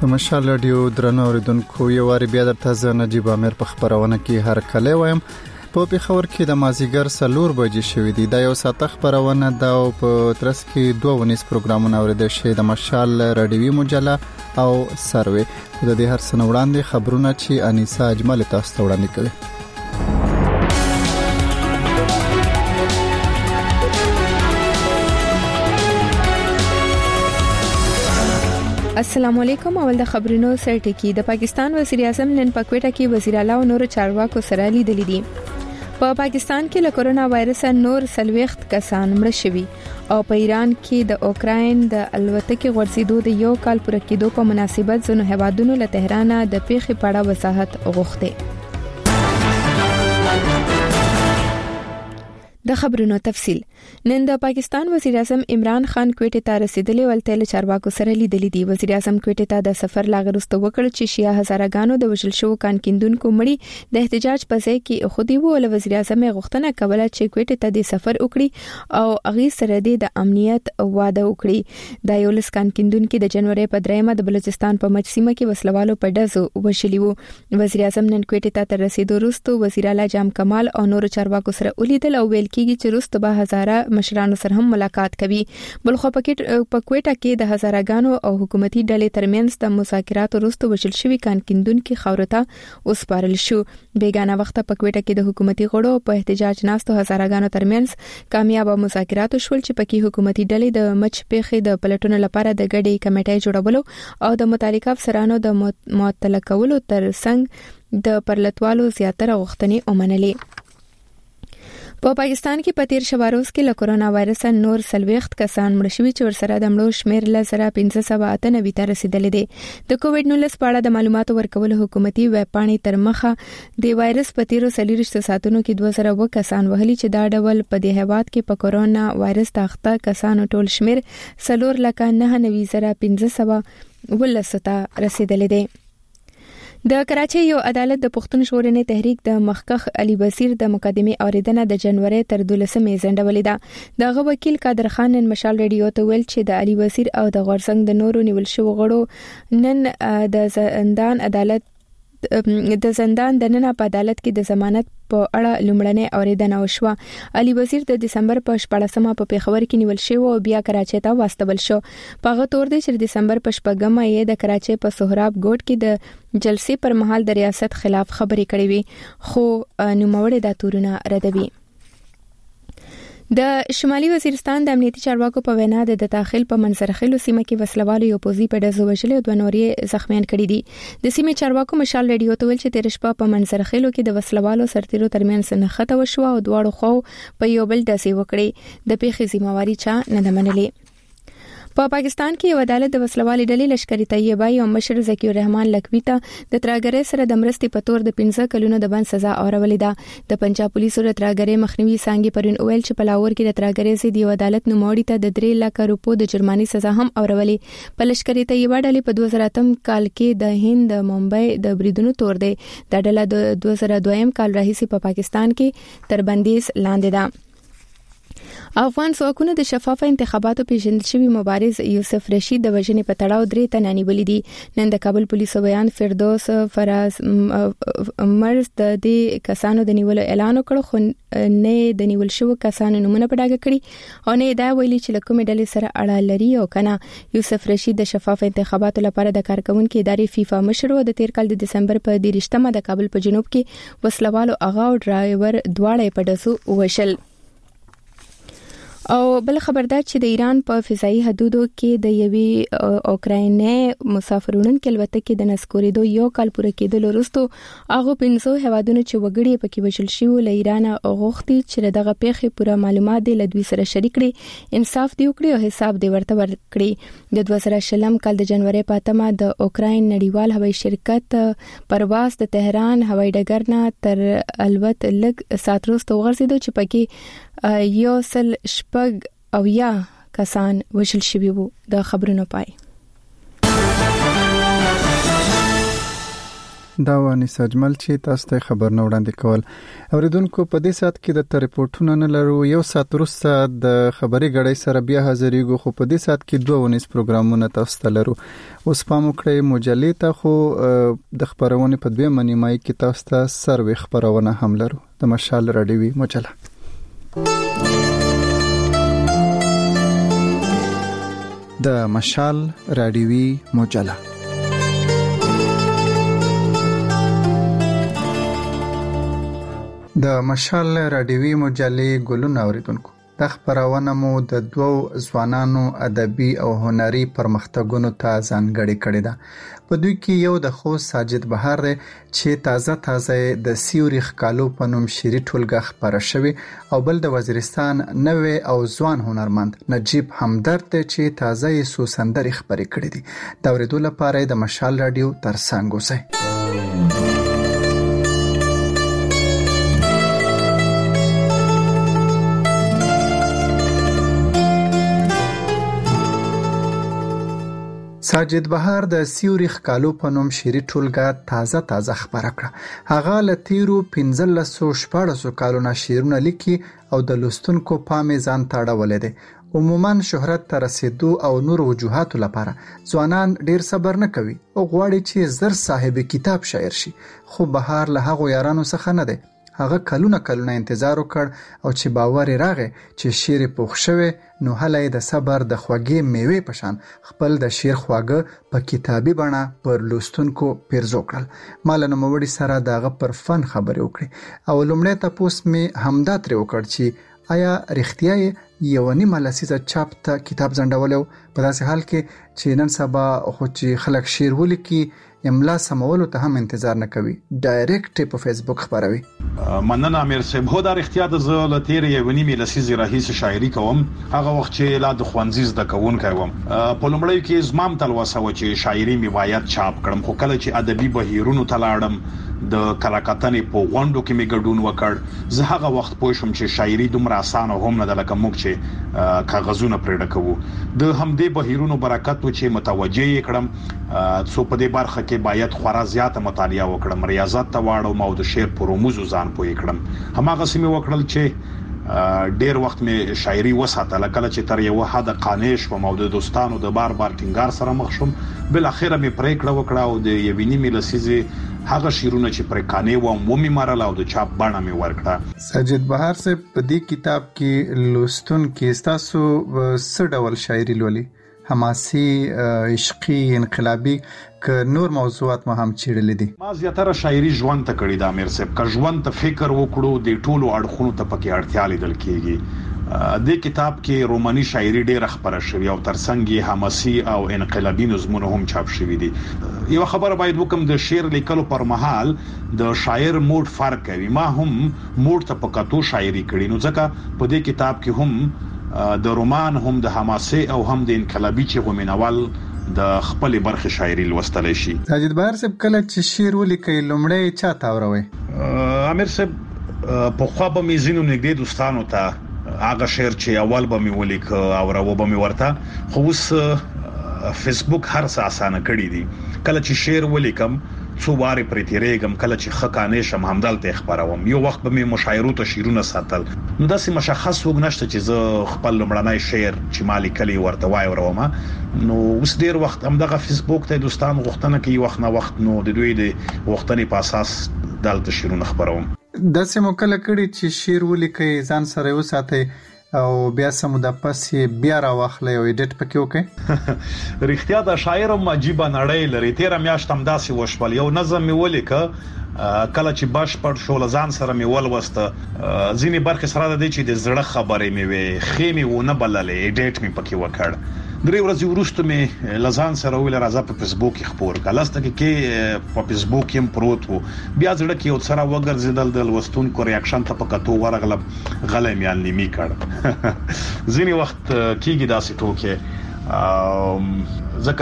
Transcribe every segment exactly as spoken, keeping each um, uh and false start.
د مشال رادیو درنو اوریدونکو یو واری بیا درته زه نجیب امیر په خبرونه کې هر کله وایم. په پیښور کې د مازیګر سلور بجې شوې دي. دا یو ساعت خبرونه دا په ترڅ کې دوه ونیس پروګرامونه اوریدل شي د مشال رادیوي مجله او سروي. د دې هر څه وړاندې خبرونه چې انیسا اجمل تاسو ته وړاندې کوي. السلام علیکم. اول د خبرونو سره ټکی. د پاکستان وزیر اعظم نن په کوټه کې وزیر اعلی او نور چارواکو سره لیدل دي. په پاکستان کې له کورونا وایرس نور سلويخت کسان مړ شوي او په ایران کې د اوکراین د الوتکې غورځېدو د یو کال پوره کېدو په مناسبت ځینو هیوادونو له تهران د پیښې په اړه وضاحت غوښته. د خبرونو تفصیل. نن د پاکستان وزیر اعظم عمران خان کوټه ته رسیدلی ولته له چارواکو سره لیدلې دي. وزیر اعظم کوټه ته د سفر لاغرسته وکړ چې شیا هزارګانو د وژل شو کان کیندونکو مړي د احتجاج په ځای کې خودي وو. له وزیر اعظم غوښتنه کوله چې کوټه ته د سفر وکړي او اغي سره د امنیت واده وکړي. د یو لس کان کیندونکو د جنوري په دریمه د بلوچستان په مجسمه کې وسلوالو په ډزو وشلی وو. وزیر اعظم نن کوټه ته رسیدو وروسته وزیر اعلی جام کمال او نور چارواکو سره ولیدل او ویل کېږي چې وروسته به هزاره مشرانو سره هم ملاقات کوي. بلخو په کوټه کې د هزارګانو او حکومتي ډلې ترمنځ د مذاکراتو وروسته وشل شوی کان کیندونکو خاورته وسپارل شو. بیگانه وخت په کوټه کې د حکومتي غړو په احتجاج ناستو هزارګانو ترمنځ کامیاب مذاکرات شول چې پکې حکومتي ډلې د مچ پیښې د پلټونو لپاره د ګډي کمیټې جوړولو او د متعلقه افسرانو د معطل کولو ترڅنګ د پرلتوالو زیاتره غوښتنې ومنلې. په پاکستان کې په تیر شواروز کې له کورونا وایرس نور سلويخت کسان مړ شوي چې ورسره د مړو شمیر ل زره پنځه سوه اته نوي ته رسیدلې دي. د کووډ نولس په اړه د معلوماتو ورکول حکومتي ویب پاڼې تر مخه د وایرس په تیرو سلیریشت ساتونو کې دوه زره و کسان وهلي چې دا ډول په دې هیواد کې په کورونا وایرس تاخته کسانو ټول شمیر سلور لکه نه نوي زره پنځه سوه ولسته رسیدلې دي. د کراچۍ یو عدالت د پښتون ژغورنې تحریک د مخکخ علي وزیر د مقدمې اوریدنه د جنوري تر دولسمې ځنډولې ده. دغه وکیل قادر خان نن مشال رادیو ته ویل چې د علي وزیر او د غورځنګ د نورو نیول شو غړو نن د زندان عدالت د زندان د نن په عدالت کې د ضمانت په اړه لومړنۍ اوریدنه وشوه. علي وزیر د دسمبر په شپږمه په پیښور کې نیول شو او بیا کراچۍ ته واستول شو. په هغه تور دی چې د دسمبر په شپږمه یې د کراچۍ په سهراب ګوټ کې د جلسې پر مهال د ریاست خلاف خبرې کړې وي خو نوموړي د تورونه ردوي. د شمالي وزیرستان د امنیتي چارواکو په وینا د داخل په منځرخیلو سیمه کې وسلوالو یو پوزي په ډزو وژل او د نورې زخمیان کړي دي. د سیمې چارواکو مشال رادیو ته ویل چې تیر شپه په منځرخیلو کې د وسلوالو سرتیرو ترمنځ نښته وشو او دواړو خو په یو بل ډزې وکړي. د پیښې ذمہواری چا نه ده منلې. په پاکستان کې یو عدالت د وسلوالي ډلې لشکري طیبه او مشر ذکی الرحمن لکوي ته د ترګرې سره د مرستې په تور د پنځه کلونو د بند سزا اورولې ده. د پنجاب پولیسو د ترګرې مخنیوي څنګه پرون اویل چې په لاهور کې د ترګرې زید یو عدالت نوموړي ته د درې لک روپو د جرماني سزا هم اورولې. په لشکري طیبه ډلې په دوه زره اتم کال کې د هند د ممبئی د بریدونو تور دی. د ډله د دوه زره دویم کال راهیسې په پاکستان کې تر بندیز لاندې ده. افغان ځواکونو د شفاف انتخاباتو پیژندل شوی مبارز یوسف رشید د وژنې په تړاو درې تنه نیولې دي. نن د کابل پولیسو بیان فردوس فراز مرز د دې کسانو د نیولو اعلان وکړ خو نه د نیول شو کسانو نمونه په ډاګه کړي او نه دا ویلي چې لکه مډلې سره اړه لري او کنه. یوسف رشید د شفاف انتخاباتو لپاره د کارکونکو ادارې فیفا مشر و. د تیر کال د دسمبر په دیرشتمه د کابل په جنوب کې وسلوالو اغا او ډرایور دواړه په ډزو وشل. او بل خبردار چې د ایران په فضایي حدودو کې د یوې اوکرایني مسافرونکو الوتکې د نسکورېدو یو کال پوره کېدل وروسته هغه پنځو هیوادونو چې وګړي پکې وژل شوي له ایران غوښتي چې دغه پیښې پوره معلومات د لدوی سره شریک کړي، انصاف دی وکړي او حساب دی ورته ورکړي. د دوه زره شلم کال د جنوري په اتمه د اوکراین نړیوال هوایي شرکت پرواز د تهران هوایي ډګر نه تر الوت لګ سات وروسته وغورځېدو چې پکې یو سل شپږ او یا کسان وژل شوي وو. د خبرونو پای. دا وانی سجمل چې تاسو ته خبر نه وړاندې کول اوریدونکو په دې سات کې د ریپورتونو نه لرو یو سات وروسته د خبري غړي سره بیا حاضرېږو خو په دې سات کې دوه ونیس پروګرامونه تاسو ته لرو اوس پام وکړئ مجلې ته خو د خبرونه په دوه منیمای کې تاسو ته سروي خبرونه هم لرو د مشال رادیوي مجله د مشال رادیوي مجله د مشال رادیوي مجلې ګلونه اوریدونکو د خبرونه مو د دوو ځوانانو ادبي او هنري پرمختګونو ته ځانګړې کړې ده په دوی کې یو د خو ساجد بهار چې تازه تازه د سیوري خکالو په نوم شعري ټولګه خبره شوی او بل د وزیرستان نوې او ځوان هنرمند نجیب همدرد چې تازه یې سو سندري خبرې کړې دي دا اوریدو لپاره د مشال رادیو ترڅنګ اوسئ ساجد بهار د سیوري خکالو په نوم شعري ټولګه تازه تازه خبره کړه هغه ل تیرو پنځلس سوه شپږ کالونه شعرونه لیکي او د لوستونکو پام ځان تاړولې دي عموما شهرت ته رسیدو او نور وجوهاتو لپاره ځوانان ډیر صبر نه کوي او غواړي چې زر صاحب کتاب شاعر شي خو بهار له هغه یارانو څخه نه دی هغه کلونه کلونه انتظار وکړ او چې باور راغی چې شعر پوښ شوی نو هلې د صبر د خوږې میوه پشان خپل د شعر خواږه په کتابي بڼه پر لوستونکو پیرزو کړل مال نو موړي سره دغه پر فن خبرې وکړي او لومړی تاسو می همدا تر وکړ چې آیا رښتیا یو نیمه لسیزه چاپ ته کتاب زندولو په داسې حال کې چې نن سبا خو چې خلک شعر ولیکي املا سمولو ته هم انتظار نه کوي ډایرکټ په فیسبوک خبروي مننه امیر صاحب هو دا اختیار د زله تیر یو نیمه لسیزه رئیس شاعري کوم هغه وخت چې لا د خوانزیز د کوون کوم په لومړی کې زمام تلوسه و چې شاعري می باید چاپ کړم خو کله چې ادبي بهیرونو تلاړم د کلاکاتنې په غونډو کې می ګډون وکړ زه هغه وخت پوه شوم چې شاعري دومره اسانه هم نه ده لکه موږ چې کاغذونه پرې ډکوو د همدې بهیرونو برکت و چې متوجه کړم څو په دې برخه کې باید خورا زیاته مطالعه وکړم ریاضت ته واړم او د شعر پر رموز ځان پوي کړم هماغه سیمه وکړل چې ډیر وخت می شاعري وساتله کله چې تر یو حد قانع شوم او د دوستانو د بار بار ټینګار سره مخ شوم بل اخیره می پریکړه وکړه او د یوینی ملسیزه هغه شیرونه چې پر قانع و مو می مارل او د چاپ باندې می ورکړه ساجد بهار سے په دې کتاب کې لوستون کې تاسو څه ډول شاعري لولي حماسي عشقي انقلابي ک نور موضوعات ما هم چیرلې دي ما زیاتره شاعري ژوند ته کړی دا امیر صاحب ک ژوند ته فکر وکړو د ټولو اړخونو ته پکې اړتیا لیدل کیږي د کتاب کې روماني شاعري ډېر خبره شوی او ترڅنګ حماسي او انقلابي نظمونه هم چاپ شوی دي یو خبره باید وکم د شعر لیکلو پر مهال د شاعر موډ فرق کوي ما هم موډ ته پکاتو شاعري کړی نو ځکه په دې کتاب کې هم د رومان هم د حماسي او هم د انقلابي چې غومینوال د خپل برخه شاعري لوستل شي ساجد بهار صاحب کله چې شعر ولیکي لومړی چا تاوروي امیر صاحب په خو به مزینو نګدي دوستانو ته هغه شعر چې اول به مې ولیک او راو به مې ورته خو اوس فیسبوک هر څه اسانه کړی دي کله چې شعر ولیکم څو واره پرې تیرېږم کله چې خکانې شم همدلته خبروم یو وخت به مې مشاعرو ته شیرونه ساتل نو داسې مشخص وګنشته چې زه خپل لمړنۍ شعر چې مالي کلی ورته وای وروم نو اوس ډیر وخت همدغه فیسبوک ته دوستان غوښتنه کوي وخت نه وخت نو د دوی د غوښتنې په اساس دلته شیرونه خبروم داسې مکله کړي چې شعر ولیکي ځان سره وساتي او بیا سمو د پسې بیا راوخلې او ایډیټ پکې وکړي رښتیا د شاعر مجيبه نړۍ لري تیر میاشت هم داسې وشول یو نظم می ولیکه کله چې باش پر شو لزان سره می ولوسته ځینی برخه سره د دې چې د زړه خبرې می وي خېمه ونه بللې ایډیټ می پکې وکړ درې ورځې وروسته می لزان سره ویل راځه په فیسبوک خبر کلاسته کې په فیسبوک هم پروت وو بیا ځړه کې او سره وګرځیدل د لوستونکو ریاکشن ته پکاتو ورغلب غلې میال نیمه کړ ځینی وخت کېږي داسې ټوکې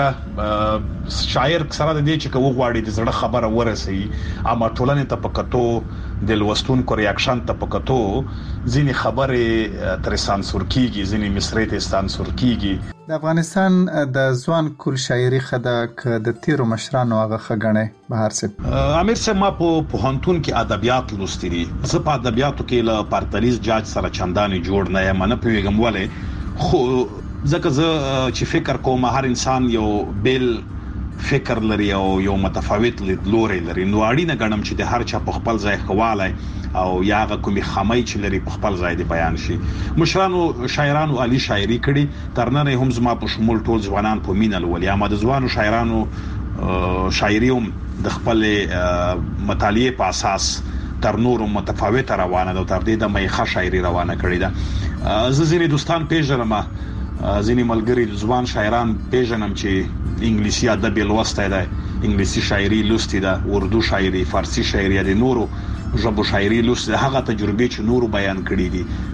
ځکه شاعر سره د دې چې کوو غواړي د زړه خبره ورسي اما ټولنې ته پکاتو د لوستونکو ریاکشن ته پکاتو ځینی خبره تر سانسور کیږي ځینی مصرې ته سانسور کیږي د افغانستان د ځوان کول شاعري خدا ک د تیرو مشرانو هغه خګنې بهر سپ امیر سه ما په پوهنتون کې ادبیات لوستي دي. زه په ادبیاتو کې له پارتلیز جاج سره چندانې جوړ نه یم، نه پیږم ولې خو ځکه زه چې فکر کوم هر انسان یو بیل فکر لري او یو متفاوت لیدلوري لري، نو اړینه ګڼم چې د هر چا په خپل ځای خواله او یاغه کومي خامي چې لري په خپل ځای دی بیان شي. مشرانو شاعرانو علي شاعري کړي، ترنه هم زما په شمول ټول ځوانان په مینل ولي اما د ځوانو شاعرانو شاعري هم د خپل مطالعه په اساس تر نورو متفاوته روانه ده، تر دې د مېخه شاعري روانه کړي ده. زه ځینې دوستان پیژنم، ځینې ملګری ځوان شاعران پیژنم چې انګلیسي ادب لوسته ده، انګلیسي شاعري لوستي ده، اردو شاعري، فارسی شاعري د نورو ژبو شاعري لوستي ده. هغه تجربه چې نورو بیان کړي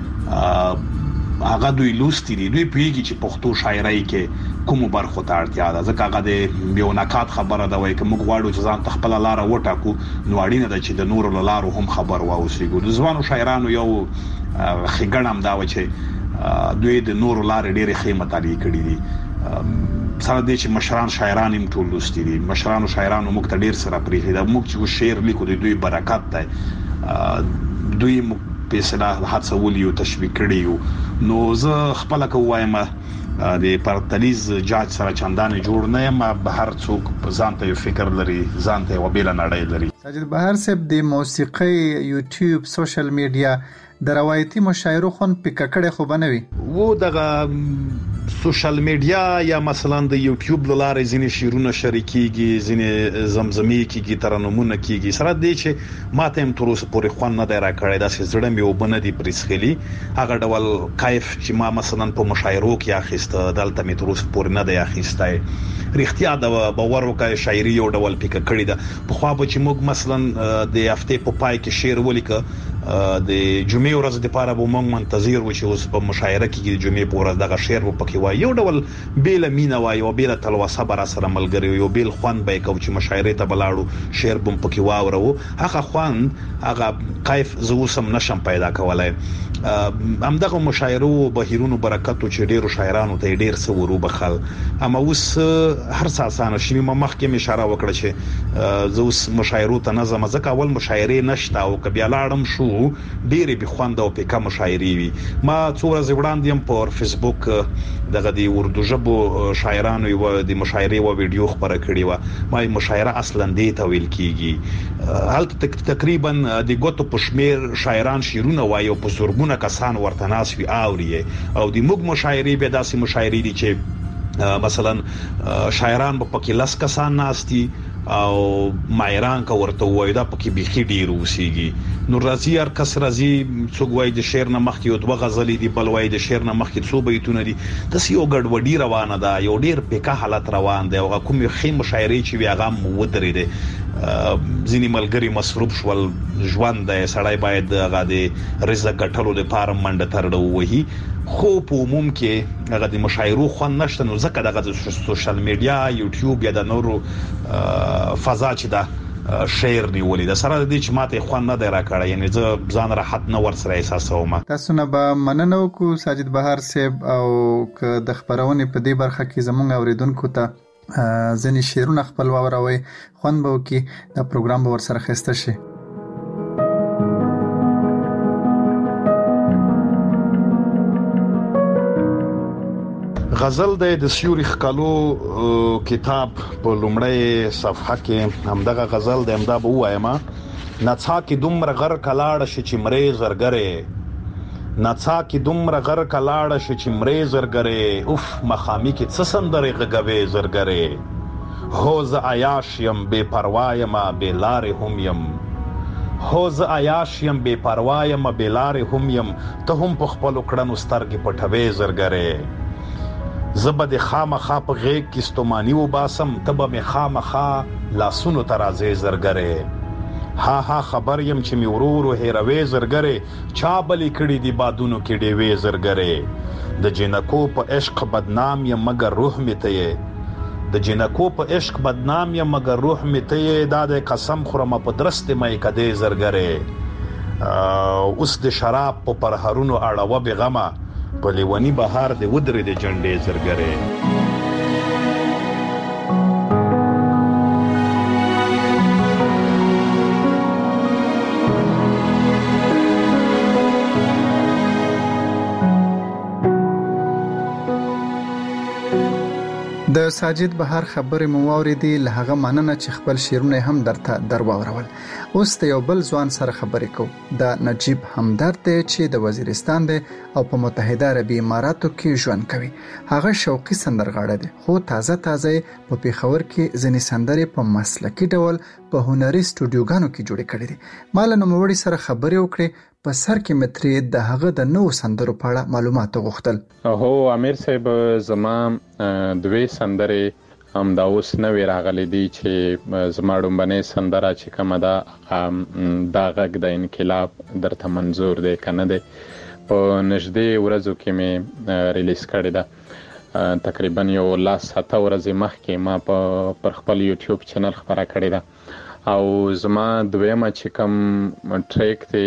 دي هغه دوی لوستي دي، دوی پیږي چې پښتو شاعري کې کوم برخو ته اړتیا ده. ځکه هغه د یو نکات خبره ده وای کوم غواړو چې ځان تخپل لار وټاکو، نو اړینه ده چې د نورو لارو هم خبر واوسېګو. د ځوانو شاعرانو یو خګړم دا و چې دوی د نورو لار ډېرې خې مطالعه کړي دي. سره دې چې مشران شاعران هم ټول لوستي دي، مشرانو شاعرانو موږ ته ډېر سره پریخي دا موږ چې شعر لیکو د دوی برکت ده، دوی په اصطلاح هڅول یو تشویق کړي. نو زه خپل کووایم د پارتلیز جاج سره چندانې جوړ نه یم، به هر څوک ځان ته یو فکر لري، ځان ته یو بیل نړۍ لري. ساجد بهر صاحب د موسیقي یوټیوب سوشل میډیا د روایتي مشاعرو خون پککړه خو بنوي وو دغه سوشل میډیا یا مثلا د یوټیوب لاره ځینې شیرونه شریکيږي، ځینې زمزمي کیږي، ترنمونه کیږي. سره دې چې ماته هم تر اوسه پورې خوان نه دی را کړی، دا چې زړه مې وبنه دي پرسخلي هغه ډول کیف چې ما مثلا په مشاعرو کې اخیسته دلته مې تر اوسه پورې نه دی اخیسته. رښتیا د باور وکړ شاعري یو ډول پک کړی ده. په خو به چې موږ مثلا د هفته په پای کې شعر ولیکه د جمعې ورځ د پاره به موږ منتظر و چې اوس په مشاعره کې د جمعې په ورځ دغه شعر په کې وای، یو ډول بیل مینا وای او بیل تلوسه بر سره ملګری، یو بیل خوان به کو چې مشاعره ته بلاړو شعر بم پکې واورو، هغه خوان هغه کیف زوسم نشم پیدا کولای. ام دغه مشاعرو بهیرونو برکتو چې ډیرو شاعرانو ته ډیر سورو بخل، اما اوس هر څه اسانه شي. ما مخکې اشاره وکړه چې زوس مشاعرو ته نظم ځکه اول مشاعره نشته او کبي لاړم شو ډیره به خوند او په کوم شاعري وي. ما څو ورځې وړاندې هم په فیسبوک دغه د اردو ژبو شاعرانو یو د مشاعره او ویډیو خبره کړې و. ما مشاعره اصلا دې ته ویل کیږي، هلته تقریبا د ګوتو پښمیر شاعران شیرونه وایي او په زورګونه کسان ورته ناس وی اوري او د موږ مشاعري به داسې مشاعري دي چې مثلا شاعران په پکې لاس کسان ناشتي او مایران کا ورته وای دا پکې بيخي ډیر وسیږي. نو راځي هر کس راځي څوک وای د شعر نه مخکې او دوه غزلې دي، بل وای د شعر نه مخکې څو بیتونه دي. د یو ګډوډي روانه ده، یو ډیر پکا حالت روان دی او کوم خې مشاعري چې وی هغه مو درې دي. ځینې ملګری مصروف شول ژوند دی، سړی باید هغه د رزق ګټلو لپاره منډه ترډو وهي، خو په عموم کې هغه د مشاعرو خو نشته. نو ځکه دغه د سوشل میډیا یوټیوب یا د نورو فضا چې دا شعر نیولې د سره د دې چې ماته خو نه دی را کړی، یعنی زه ځان راحت نه ور سره احساسوم. تاسو نه به مننه وکړو ساجد بهر صاحب، او که د خبرونې په دې برخه کې زموږ اوریدونکو ته ځینې شعرونه خپل واوروي خوند به وکړي، دا پروګرام به ور سره خسته شي. غزل د سیوري خکالو کتاب په لومړی صفحه کې همدغه غزل د امدا به وایم. نڅا کې دومره غر کلاړ شي چې مړې زرګره، نڅا کې دومره غر کلاړ شي چې مړې زرګره، اوف مخامي کې څه سندرې غږوي زرګره. هو ز عیاش یم بے پروا یم بے لارې هم یم، هو ز عیاش یم بے پروا یم بے لارې هم یم، ته هم په خپل کړنو سترګې پټوي زرګره. زبد خامخا په غیږ کې ستومانی و باسم، تبه می خامخا لاسونو ترازه زرګره. ها ها خبر يم چې می ورورو هیروي زرګره، چا بلی کړي دی بادونو کې ډېوي زرګره. د جنکو په عشق بدنام یم مگر روح می ته، د جنکو په عشق بدنام یم مگر روح می ته، دا د قسم خورم په درست مې کده زرګره. اوس د شراب په پرهرونو اړه و بغمه، په لیونی بهار د ودرې د جنډې زرګره. د ساجد بهار خبرې مو واوریدي، له هغه مننه چې خپل شعرونه هم درته درواورول. اوس د یو بل ځوان سره خبرې کوو. د نجیب همدرد دی چې د وزیرستان دی او په متحده عربي اماراتو کې ژوند کوي. هغه شوقي سندرغاړی دی، خو تازه تازه په پیښور کې ځینې سندرې په مسلکي ډول په هنري سټوډیوګانو کې جوړې کړې دي. مال نوموړي سره خبرې وکړې، په سر کې متري د هغه د نو سندرو په اړه معلومات غوښتل. هو امیر صاحب، زما دوی سندرې هم دا اوس نوې راغلي دي چې زما ډومبنې سندره چې کومه ده دا غږ د انقلاب درته منظور دی کنه دی، په نږدې ورځو کې مې ریلیز کړې ده. تقریبا یو لاس ساته ورځې مخکې ما په پر خپل یوټیوب چینل خبره کړې ده. او زما دویمه چې کوم ټریک دی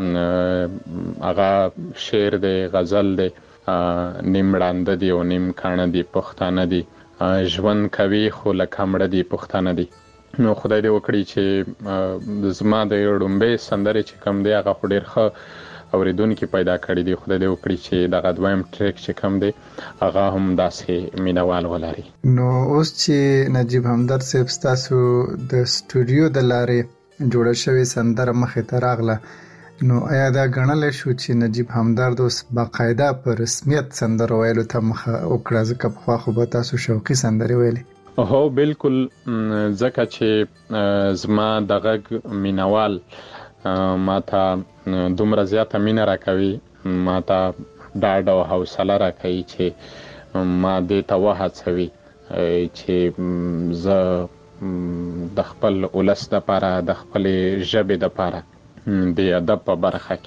هغه شعر دی، غزل دی، نیم ړانده دی او نیم کاڼه دی، پښتانه دی، ژوند کوي خو لکه مړه دی، پښتانه دی. نو خدای دې وکړي چې زما د ډومبې سندرې چې کوم دی هغه خو ډېر ښه اوریدونکي پیدا کړي دي. خدای دې وکړي چې دغه دویم ټریک چې کوم دی هغه هم داسې مینوال ولري. نو اوس چې نجیب همدرد صاحب ستاسو د سټوډیو د لارې جوړه شوې سندره مخې ته راغله، نو آیا دا ګڼلی شو چې نجیب همدرد اوس باقاعده په رسمیت سندره ویلو ته مخه وکړه؟ ځکه پخوا خو به تاسو شوقي سندرې ویلې. هو بالکل، ځکه چې زما د غږ مینوال ما ته دومره زیاته مینه راکوي، ما ته ډاډ او حوصله راکوي چې ما دې ته وهڅوي چې زه د خپل ولس دپاره، د خپلې ژبې دپاره د ادب په برخه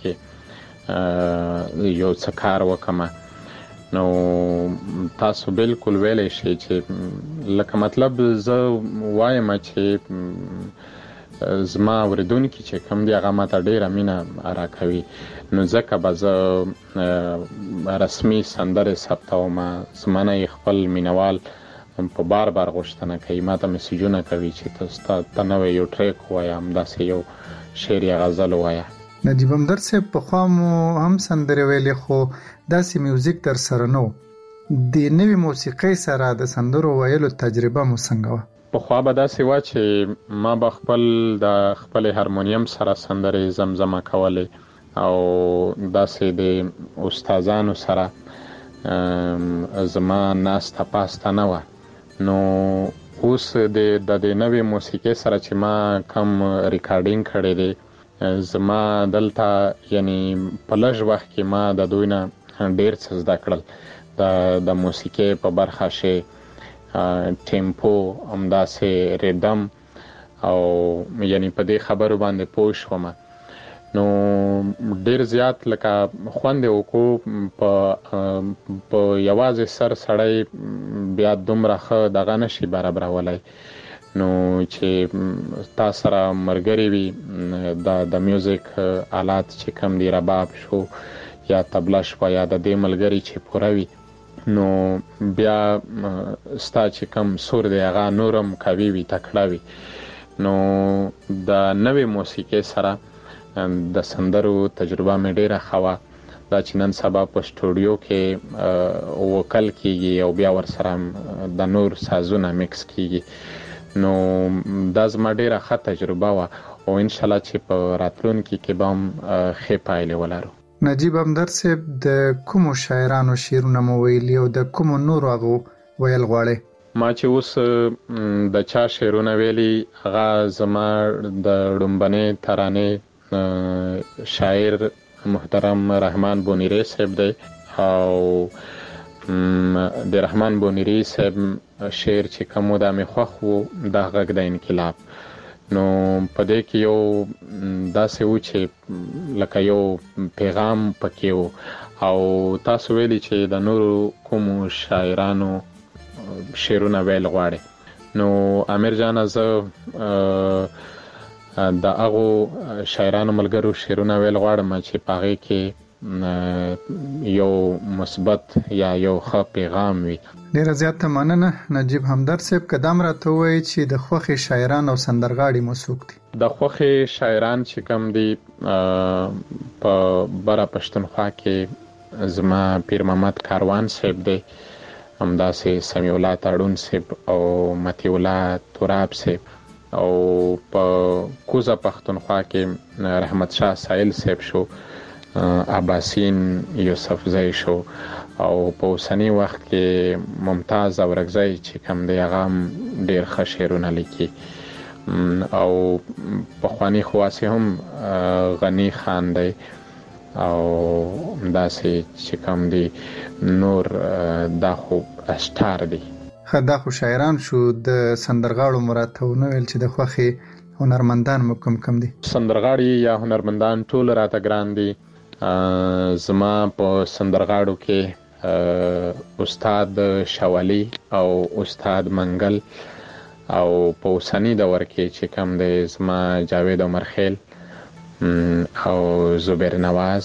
کې یو څه کار وکړم. نو تاسو بالکل ویلی شئ چې لکه مطلب زه وایم چې زما اوریدونکي چې کوم دی هغه ماته ډېره مینه راکوي، نو ځکه به زه رسمي سندرې ثبتوم. زما نه یې خپل مینوال په بار بار غوښتنه کوي، ماته میسیجونه کوي چې ته نوی یو ټریک ووایه، همداسې یو شعر یا غزل ووایه. نجیب همدرد صاحب پخوا مو هم سندرې ویلې، خو داسې میوزیک در سره نه و. د نوې موسیقۍ سره د سندرو ویلو تجربه مو څنګه وه؟ پخوا به داسې وه چې ما به خپل د خپل هارمونیم سره سندرې زمزمه کولې او داسې د استادانو سره زما ناسته پاسته نه وه. نو اوس د د نوې موسیقۍ سره چې ما کم ریکارډینګ کړی دی، زما دلته یعنی په لږ وخت کې ما د دوی نه ډېر څه زده کړل. د د موسیقۍ په برخه شي ټیمپو، همداسې ریدم، او یعنی په دې خبرو باندې پوه شوم. نو ډېر زیات لکه خوند یې وکړو. په په یوازې سر سړی بیا دومره ښه دغه نشي برابرولی. نو چې تا سره ملګري وي، د د میوزیک آلات چې کوم دی، رباب شو یا طبله شوه یا د دې ملګري چې پوره وي، نو بیا ستا چې کوم سور دی هغه نورم قوي وي، تکړه وي. نو د نوې موسیقۍ سره د سندرو تجربه مې ډېره ښه وه. دا چې نن سبا په سټوډیو کې وکل کېږي او بیا ورسره د نور سازونه میکس کېږي، نو دا زما ډېره ښه تجربه وه او انشاءالله چې په راتلونکي کې به هم ښې پایلې ولرو. نجیب همدرد صاحب د کومو شاعرانو شعرونه مو ویلي او د کومو نورو هغو ویل غواړئ؟ ما چې اوس د چا شعرونه ویلي هغه زما د ډومبنې ترانې شاعر محترم رحمان بونیری صاحب دی، او د رحمان بونیری صاحب شعر چې کوم دا مې خوښ و، دا غږ د انقلاب. نو په دې کې یو داسې و چې لکه یو پیغام پکې و، او تاسو ویلي چې د نورو کومو شاعرانو شعرونه ویل غواړي. نو امیر جانه زه د هغو شاعرانو ملګرو شعرونه ویل غواړم چې په هغې کې یو مثبت یا یو ښه پیغام وي. ډیره زیاته مننه نجیب همدرد صاحب. قدم راته وایي چې د خوښي شاعران او سندرغاړي مو څوک دي؟ د خوښي شاعران چې کوم دي په بره پښتونخوا کې زما پیر محمد کاروان صاحب دی، همداسې سمیع الله تړون صاحب او مطیع الله تراب صاحب، او په کوزه پښتونخوا کې رحمت شاه سایل صاحب شو، عباسین یوسف زئی شو، او په اوسنی وخت کې ممتاز اورکزی چې کوم دی هغه ډیر ښه شعرونه لیکي، او پخوانی خواصي هم غنی خان دی، او داسې چې کوم دی نور دا خو اشتار دی. خدا خو شاعران شو. د سندرغاړو مراته ونه ویل چې د خوښي هنرمندان مو کوم کوم دي؟ سندرغاړي یا هنرمندان ټول راته ګران دي. زما په سندرغاړو کې استاد شوالی او استاد منګل، او په اوسنی دور کې چې کوم دی زما جاوید عمرخیل او زبیر نواز،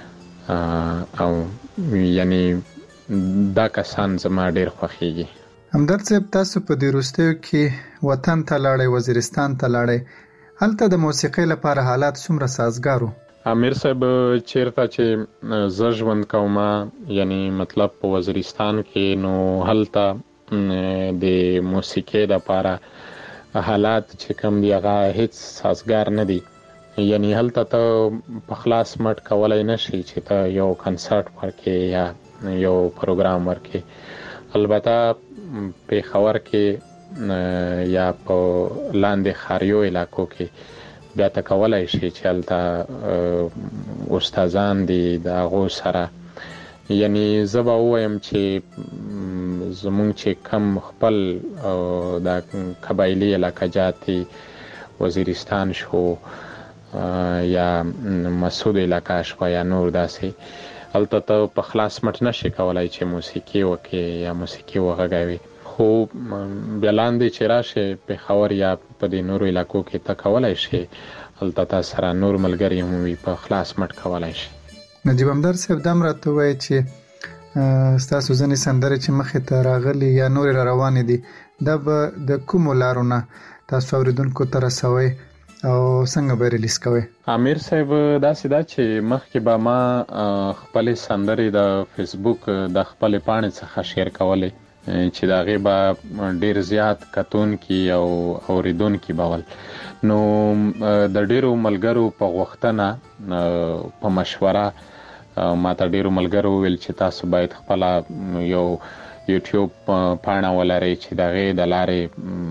او یعنی دا کسان زما ډیر خوښیږي. همدرد صاحب، تاسو په دې وروستیو کې وطن ته لاړئ، وزیرستان ته لاړئ. هلته د موسیقۍ لپاره حالات څومره سازګارو؟ امیر صاحب چیرته چې زه ژوند کوم، یعنی مطلب په وزیرستان کې، نو هلته د موسیقۍ لپاره حالات چې کوم دی هغه هیڅ سازګار نه دي. یعنی هلته ته په خلاص مټ کولای نشي چې ته یو کنسرت ورکې یا یو پروګرام ورکې. البته پیښور کې یا په لاندې ښاریو علاقو کې بیا ته کولای شي چې هلته استادان دي د هغو سره. یعنی زه به ووایم چې زمونږ چې کم خپل د قبایلي علاقه جات وزیرستان شو یا مسعود علاقه شو یا نور داسې، هلته ته په خلاص مټ نشي کولای چې موسیقي وکړې یا موسیقي وغږوي. خو بیا لاندې چې راشې پیښور یا په دې نورو علاقو کې ته کولای شي، هلته تا سره نور ملګري هم وي، په خلاص مټ کولای شي. نجیب همدرد صاحب، دا هم راته ووایي چې ستاسو ځینې سندرې چې مخې ته راغلي یا نورې را روانې دي، دا به د کومو لارو نه تاسو اوریدونکو ته رسوئ او څنګه به ریلیز کوئ؟ امیر صاحب داسې ده چې مخکې به ما خپلې سندرې د فیسبوک د خپلې پاڼې څخه شیر کولې، چې د هغې به ډېر زیات کتونکي او اوریدونکي به ول. نو د ډېرو ملګرو په غوښتنه، په مشوره، ما ته ډېرو ملګرو وویل چې تاسو باید خپله یو یوټیوب پاڼه ولرئ چې د هغې د لارې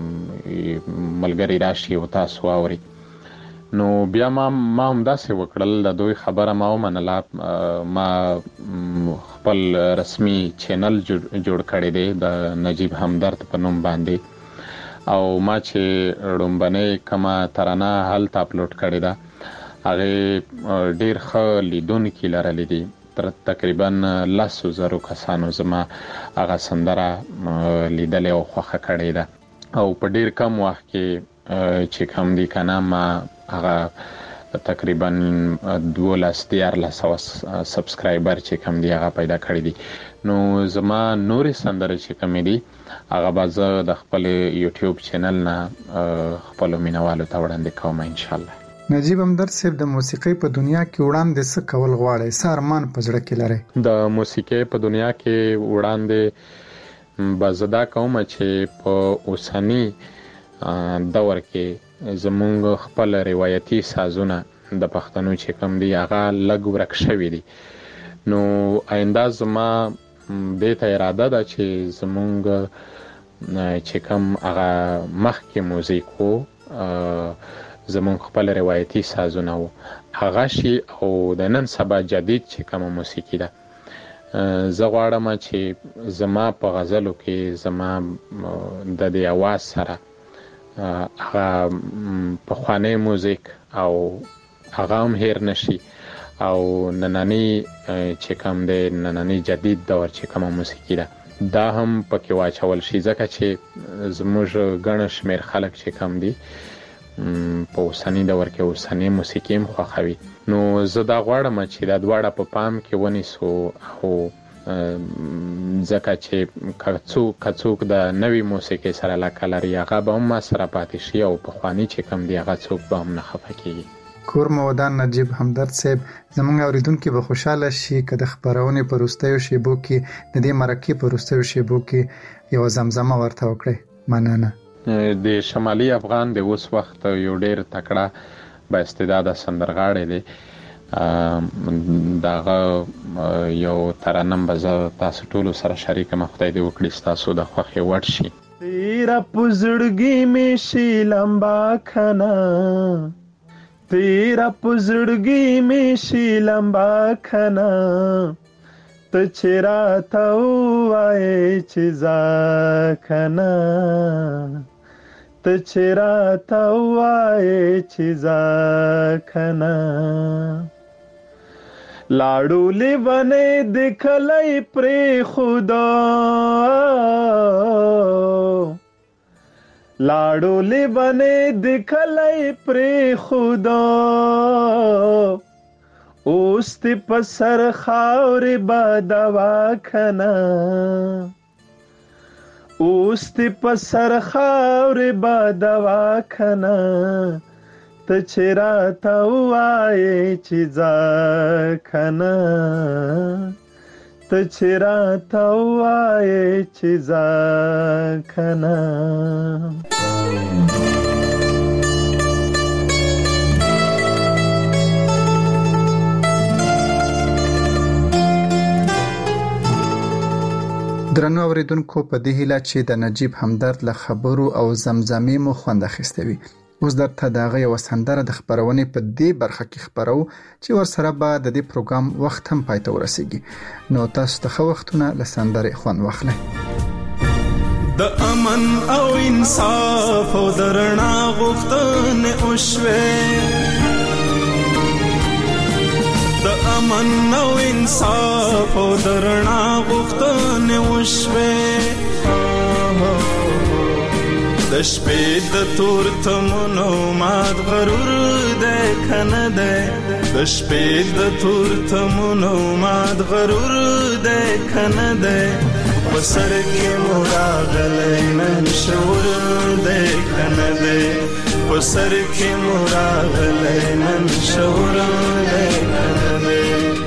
ملګري راشي او تاسو واورئ. نو بیا ما ما هم داسې وکړل، د دوی خبره ما ومنله. ما خپل رسمي چینل جوړ کړی دی د نجیب همدرد په نوم باندې، او ما چې ړومبنۍ کومه ترانه هلته اپلوډ کړې ده، هغې ډېر ښه لیدونکي لرلی دي. تقریبا لسو زرو کسانو زما هغه سندره لیدلې او خوښه کړې ده، او په ډېر کم وخت کې چې کوم دی که نه ما هغه تقریبا دولس دیارلس سوه سبسکرایبر چې کوم دی هغه پیدا کړی دي. نو زما نورې سندرې چې کومې دي هغه به زه د خپل یوټیوب چینل نه خپلو مینوالو ته وړاندې کوم انشاءالله. نجیب همدرد صاحب، د موسیقۍ په دنیا کې وړاندې څه کول غواړئ؟ څه ارمان په زړه کې لرئ؟ د موسیقۍ په دنیا کې وړاندې به زه دا کوم چې په اوسني دور کې زمونږ خپل روایتي سازونه د پښتنو چې کوم دی هغه لږ ورک شوي دي. نو آینده زما دې ته اراده ده چې زمونږ چې کوم هغه مخکې موزیک و، زمونږ خپل روایتي سازونه و، هغه شي، او د نن سبا جدید چې کومه موسیقي ده، زه غواړم چې زما په غزلو کې زما د دې اواز سره هغه پخوانی موزیک او هغه هم هیر نشي، او نننی چې کوم دی نننی جدید دور چې کومه موسیقي ده دا هم پکې واچول شي، ځکه چې زموږ ګڼ شمېر خلک چې کوم دي په اوسني دور کې اوسنۍ موسیقي هم خوښوي. نو زه دا غواړم چې دا دواړه په پام کې ونیسو او ځکه چې کڅوک کڅوک د نوې موسیقي سره علاقه لري هغه به هم ما سره پاتې شي او پخواني چې کم دی هغه څوک به هم نه خفه کېږي. کور مودان نجیب همدرد صاحب، زمونږ اوریدونکي به خوشاله شي که د خپرونې په وروستیو شیبو کې د دې مرکې په وروستیو شیبو کې یو زمزمه ورته وکړئ. مننه. د شمالي افغان د اوس وخت یو ډېر تکړه با استعداده سندرغاړی دی، دغه یو ترنم به زه تاسو ټولو سره شریکم، خدای دې وکړي ستاسو د خوښې وړ شي. تیرا پزړګي مې شي لمبا کنا، تیرا پزړګي مې شي لمبا کنا، ته چې راته ووایې چې ځه کنه، ته چې راته ووایې چې ځه کنه. لاړو لیونې د کلی پرېښوده، لاړو لیونې د کلی پرېښوده، اوس دې په سر خاورې بادوه کنه، اوس دې په سر خاورې بادوه کنه، ته چې راته ووایې چې ځه کنه، ته چې راته ووایې چې ځه کنه. درنو اوریدونکو، په دې هیله چې د نجیب همدرد له خبرو او زمزمې مو خوند اخیستی وي. اوس درته د هغه یوه سندره د خپرونې په دې برخه کې خپرو چې ورسره به د دې پروګرام وخت هم پای ته ورسیږي. نو تاسو ته ښه وختونه له سندرې خوند واخلئ. د امن او انصاف او د رڼا غوښتنې وشوې، د امن او انصاف او د رڼا غوښتنې وشوې، د شپې د تور تمونو مات غرور دی کنه دی، د شپې د تور تمونو مات غرور دی کنه دی، په سر کې مو راغلی نن شعور دی کنه دی، په سر کې مو راغلی نن شعور دی کنه دی.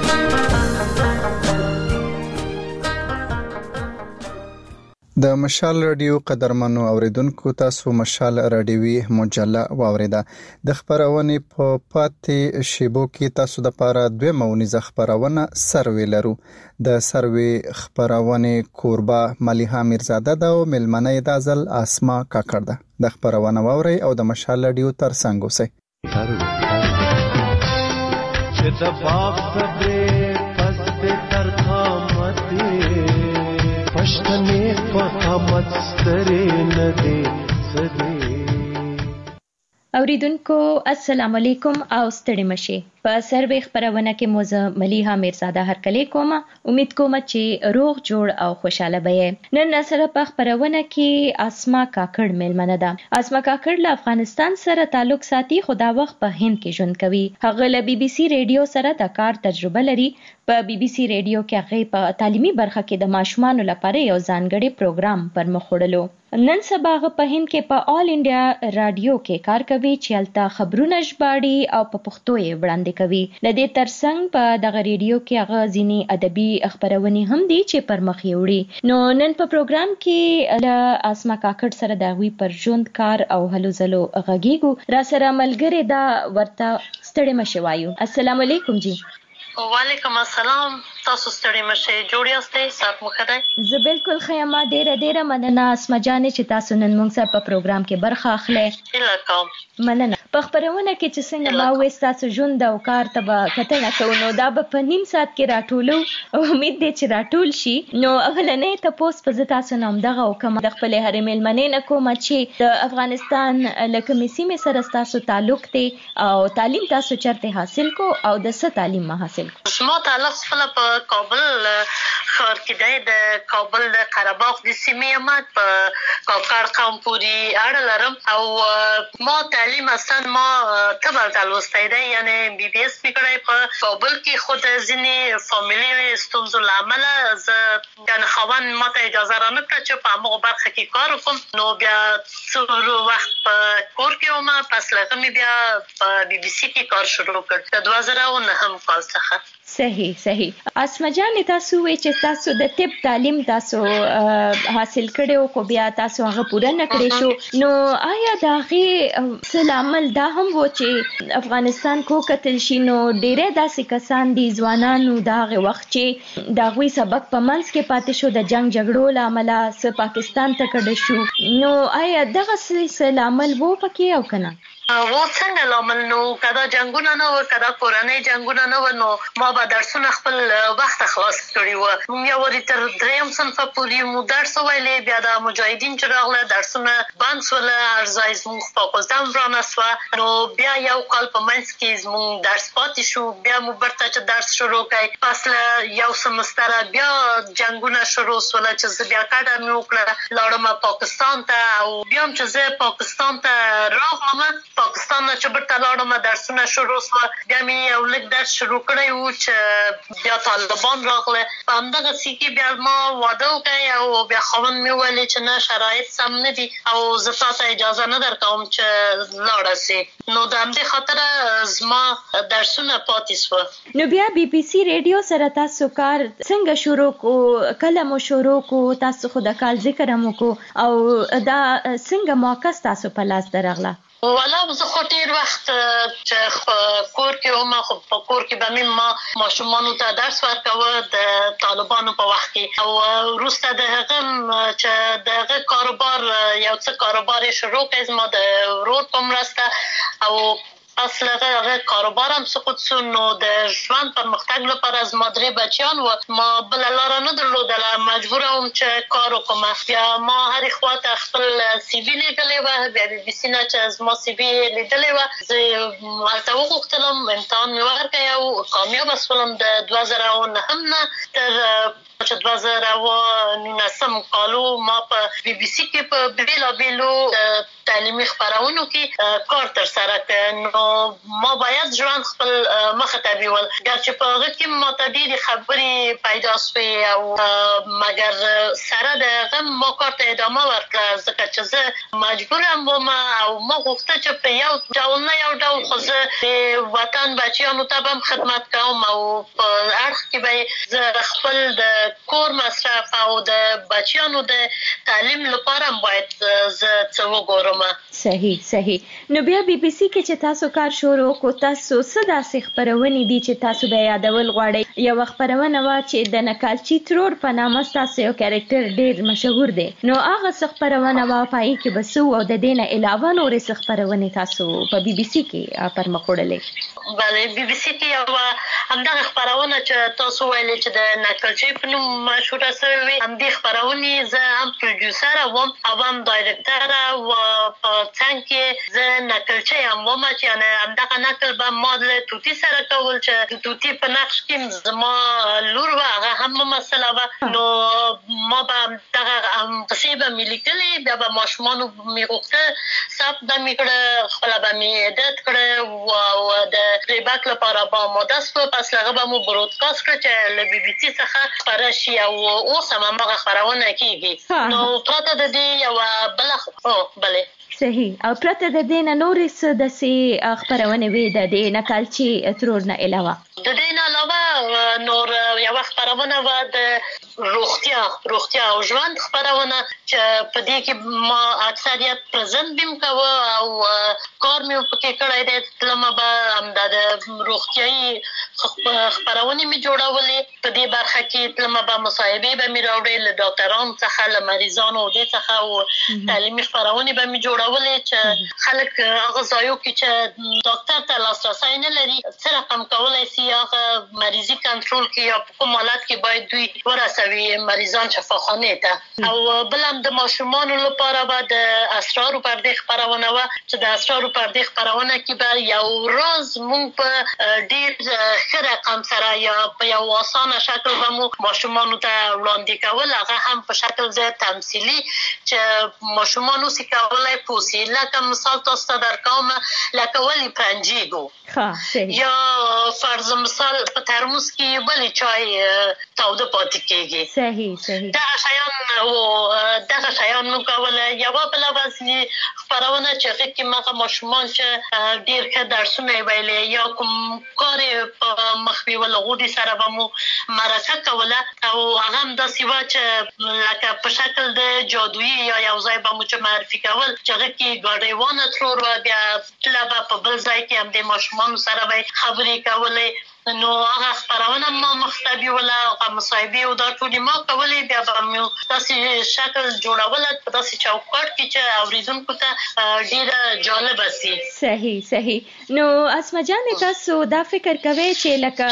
د مشال رادیو قدرمنو اوریدونکو، تاسو مشال رادیوي مجله واوریده. د خبرونې په پاتې شیبو کې تاسو د پاره دوه مونیزه خبرونه سروي لرو. د سروي خبرونه کوربه ملیحه میرزاده ده او ملمنه د ازل اسما کاکړ ده. د خبرونه واوري او د مشال رادیو تر څنګ اوسئ. چې د باغ صدرې پس دې تر قامتې پښتنې په قامت سترې نه دي سدي. اوریدونکو السلام علیکم او ستړي مشي. په سروي خبرونه کې موزه ملیحه میرزاده هرکلی کومه. امید کوم چې روغ جوړ او خوشاله به. نن سره په خبرونه کې اسما کاکړ ملمنه ده. اسما کاکړ له افغانستان سره تعلق ساتي، خو دا وخت په هند کې ژوند کوي. هغه له بي بي سي ریډیو سره د کار تجربه لري. په بي بي سي ریډیو کې هغه په تعلیمي برخه کې د ماشومانو لپاره یو ځانګړی پروګرام پر مخ وړلو. نن سبا هغه په هند کې په آل انډیا رادیو کې کار کوي چې هلته خبرونه ژباړي او په پښتو یې وړاندې کوي. لدې ترڅنګ په دغه ریډیو کې هغه ځینې ادبي خبرونه هم دي چې پر مخ یې وړي. نو نن په پروګرام کې له اسما کاکړ سره د هغوی پر ژوند، کار او هلو ځلو غږیږو. را سره ملګری دا ورته ستړي مشي وایو. السلام علیکم جی. وعلیکم السلام. تاسو ستړي مشه جوړ یاستئ؟ صاحب مخدای زه بالکل خیمه. ډیره ډیره مننه اسما جانې چې تاسو نن موږ سره په پروګرام کې برخه اخلئ. الکم مننه. په خبرونه کې چې څنګه ما وې تاسو ژوند او کار ته به کتنه کوو، نو دا به په نیم ساعت کې راټولو. امید دی چې راټول شي. نو اولنې تاسو په زتا سره هم دغه کوم د خپل هرې ملمنې نه کوم چې د افغانستان لکه میسیمه سره تاسو تعلق دی او تعلیم تاسو چرته حاصل کو او د څه تعلیم ما حاصل کو؟ ما تعلق خپل په کابل ښار کې دی د کابل د قرهباغ د سیمې یم په کاکړ قوم پورې اړه لرم او ما تعلیم اصلا ما تبر تلوستی دی یعنی بی بی اس مې کړی په کابل کې خود ځینې فامیلي ستونزو له امله زه یعنې خاوند ما ته اجازه رانه کړه چې په همغو برخه کې کار وکړم نو بیا څو وخت په کور کې وم پس له هغه مې بیا په بی بي سي کې کار شروع کړ د دوه زره او نهم کال څخه. صحیح صحیح اسمه جان تاسو وی چې تاسو د طب تعلیم تاسو حاصل کړو خو بیا تاسو هغه پوره نه کړی شو نو آیا دا غي سلامل دا هم و چې افغانستان کو قتل شي نو ډیره داسې کسان دي ځوانانو دا غي وخت چې دا غوي سبق په منځ کې پاتې شو د جنگ جګړو لامل س پاکستان ته کډ شو نو آیا دغه سلامل وو پکې او کنه و څنګه لامل نو کدا جنگونه نه و کدا کورنۍ جنگونه نه و نو ما به درسونه خپل وخت خلاص کړی و مې ورې تر دریم صنف پورې مو درس ویلې بیا د مجاهدین چې راغله درسونه بند شول ارزای زموږ په پاکستان برانه سو نو بیا یو کال په منځ کې زموږ درس پاتې شو بیا مو برته چې درس شروع کړ پس یو سمستر بیا جنگونه شروع شول چې زه بیا کډه مې وکړه لاړم پاکستان ته او بیا چې زه پاکستان ته راغلم پاکستان نه چې برته لاړم درسونه شروع شو بیا مې یو لږ درس شروع کړی و چې بیا طالبان راغله په همدغه سي کې بیا ما واده وکړی او بیا خاوند مې ویل چې نه شرایط سم نه دي او زه تاسو اجازه نه درکوم چې لاړ شئ نو د همدې خاطر زما درسونه پاتې شو. نو بیا بي بي سي ریډیو سره تاسو کار څنګه شروع کو کله مو شروع کو تاسو خو د کال ذکر مو کو او دا څنګه موقع تاسو په لاس درغله؟ والا زه خو ډېر وخت چې کور کې وم خو په کور کې به مې ما ماشومانو ته درس ورکوه د طالبانو په وخت کې او وروسته د هغه چې د هغه کاروبار یو څه کاروبار یې شروع کړی زما د ورور په مرسته او اصل هغه کاروبار هم سقوط شو نو د ژوند پرمختګ لپاره زما درې بچیان و ما بل لاره نه درلودله مجبوره وم چې کار وکړم بیا ما هرې خواته خپل سی وي لیږلې وه بیا بي بي سي نه چې زما سی وي لیدلې وه زه هلته وغوښتلم امتحان مې ورکړی او کامیابه شولم د دوه زره او نهم نه تر چې دوه زره او نولسم کالو ما په بي بي سي کې په بېلابېلو تعلیمي خپرونو کې کار تر سره کړ نو ما باید ژوند خپل مخه ته بیول ګرچې په هغه کې ما ته ډېرې خبرې پیدا شوې او مګر سره د هغه ما کار ته ادامه ورکړه ځکه چې زه مجبوره وم او ما غوښته چې په یو ډول نه یو ډول خو زه د وطن بچیانو ته به هم خدمت کوم او په اړخ کې به زه خپل د کور مصرف او د بچیانو د تعلیم لپاره باید زه څه وګورم. صحیح صحیح نو بیا بي بي سي کې چې تاسو کار شروع کو تاسو څه داسې خبرونه دي چې تاسو به یادول غواړئ یو خبرونه وا چې د نکالچی ترور په نامه تاسو یو کریکټر ډیر مشهور دی نو هغه څه خبرونه وا پای کې بسو او د دینه علاوه نورې څه خبرونه تاسو په بي بي سي کې پر مخ وړلې؟ بله بي بي سي کې یو همدغه خبرونه چې تاسو ویلې چې د نکالچی په نوم مشهوره شوې وي همدې خبرونې زه هم پروډیوسر وم او هم ډایرکټر و په څنګ کې زه نکلچی هم وم چې یعنې همدغه نکل به ما له توتي سره کول چې د توتي په نقش کې زما لور وه هغه هم ممثله وه نو ما به همدغه قصې به مې لیکلې بیا به ماشومانو مې غوښته ثبت به مې کړه خپله به مې ایډټ کړه او د پلیبک لپاره به آماده شوه پس له هغه به مو برودکاست کړه چې له بي بي سي څخه خپره شي او اوس هم هماغه خپرونه کېږي نو پرته د دې یوه بله او بلې صحیح او پرته د دې نه نورې څه داسې خپرونې وې د دې نکالچي ترور نه علاوه؟ د دې نه علاوه نور یوه خپرونه وه د روغتیا روغتیا او ژوند خپرونه چې په دې کې ما اکثریت پرزنت بیم کوه او کار مې پکې کړی دی تلمه به همدا د روغتیایي خپرونې مې جوړولې په دې برخه کې تلمه به مصاحبې به مې راوړې له ډاکټرانو څخه له مریضانو دې څخه او تعلیمي خپرونې به مې جوړولې چې خلک هغه ځایو کې چې ډاکټر ته لاسرسی نه لري څه رقم کولی سي هغه مریضي کنټرول کړي یا په کوم حالت کې باید دوی ورسوي مریضان شفاخانې ته او بل هم د ماشومانو لپاره به د اسرارو پردې خپرونه وه چې د اسرارو پردې خپرونه کې به یو راز مونږ په ډېر ښه رقم هم سره یا په یو اسانه شکل به مو ماشومان ته وړاندې کول، هغه هم په شکل زه تمثیلی چې ماشومان اوسې کولای پوسی. لکه مثال تاسو ته درکوم، لکه ولې پرنجیږو یا فرض مثال په ترموز کې ولې چای تاوده پاتې کېږي. صحیح صحیح دغه شیان او دغه شیان نو کوله. یوه بله ورځ خپرونه چې هغې کې مغه ماشومان چې ډېر ښه درسونه یې ویلې یا کوم کار یې په مخ بیول غوډې سره به مو مرکه کوله، او هغه هم داسې وه چې لکه په شکل د جادویي یا یو ځای به مو چې معرفي کول چې هغه کې ګاډیوانه ترور وه، بیا تله به په بل ځای کې هم د ماشومانو سره به یې خبرې کولې. نو هغه خپرونه ما مخته بیوله، هغه مصاحبې او دا ټولې ما کولې. بیا به مې داسې شکل جوړوله په داسې چوکاټ کې چې اورېدونکو ته ډېره جالبه سي. صحیح صحیح. نو اسمه جانې تاسو دا فکر کوئ چې لکه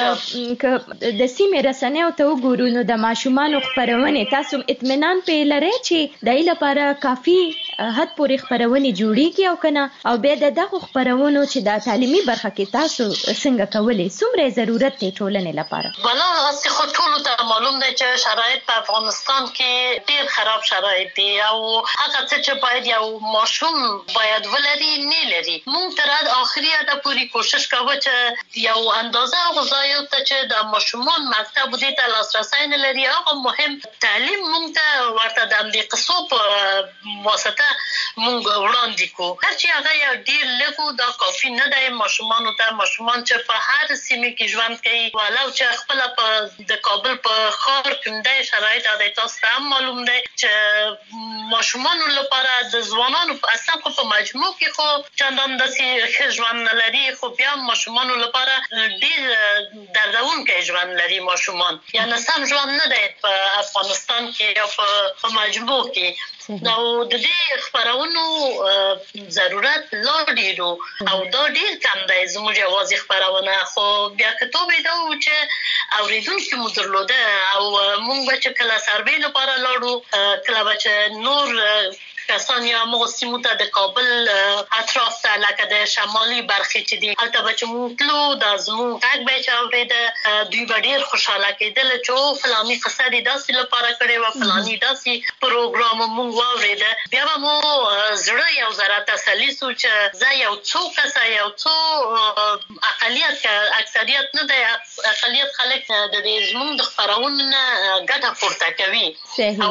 د سیمې رسنیو ته وګورو نو د ماشومانو خپرونې تاسو اطمینان پې لرئ چې د دې لپاره کافي حد پورې خپرونې جوړېږي او که نه، او بیا د دغو خپرونو چې د تعلیمي برخه کې تاسو څنګه کولی څومره ضرورت دی ټولنې لپاره؟ بلا هسې خو ټولو ته معلوم دی چې شرایط په افغانستان کې ډېر خراب شرایط دي، او هغه څه چې باید یو ماشوم باید ولري نه لري. موږ تر آخري حده پورې کوشش کوو چې یو اندازه غذایو ته چې د ماشومان مکتب دې ته لاسرسی نه لري هغه مهم تعلیم موږ ته ورته د همدې قصو په واسطه موږ وړاندې کړو. هر چې هغه یو ډېر لږ دا کافي نه دی ماشومانو ته. ماشومان چې په هر سیمه کې ژوند کوي، ولو چې خپله په د کابل په ښار کې همدای شرایط دی، تاسو ته هم معلوم دی چې ماشومانو لپاره د ځوانانو اصلا خو په مجموع کې خو چندان داسې ښه ژوند نه لري، خو بیا ماشومانو لپاره ډېر دردونکی ژوند لري ماشومان. یعنې سم ژوند نه دی په افغانستان کې یا په مجموع کې. نو د دې خپرونو ضرورت لا ډېر او دا ډېر کم دی زموږ یوازې خپرونه. خو بیا کتاب یې دا و چې اورېدونکي مو درلوده، او موږ به چې کله سروې لپاره لاړو، کله به چې نور کسان یا موږ سیمو ته د کابل اطراف ته لکه د شمالي برخې چې دي هلته به چې موږ تلو، دا زموږ غږ به یې چې اورېده، دوی به ډېر خوشحاله کېدل چې فلاني قصه دې داسې لپاره کړې وه، فلاني داسې پروګرام موږ واورېده. بیا به مو زړه یو ذره تسلي سو چې زه یو څو کسه یو څو اقلیت که اکثریت نه دی، اقلیت خلک د دې زموږ د خپرونو نه ګټه پورته کوي. او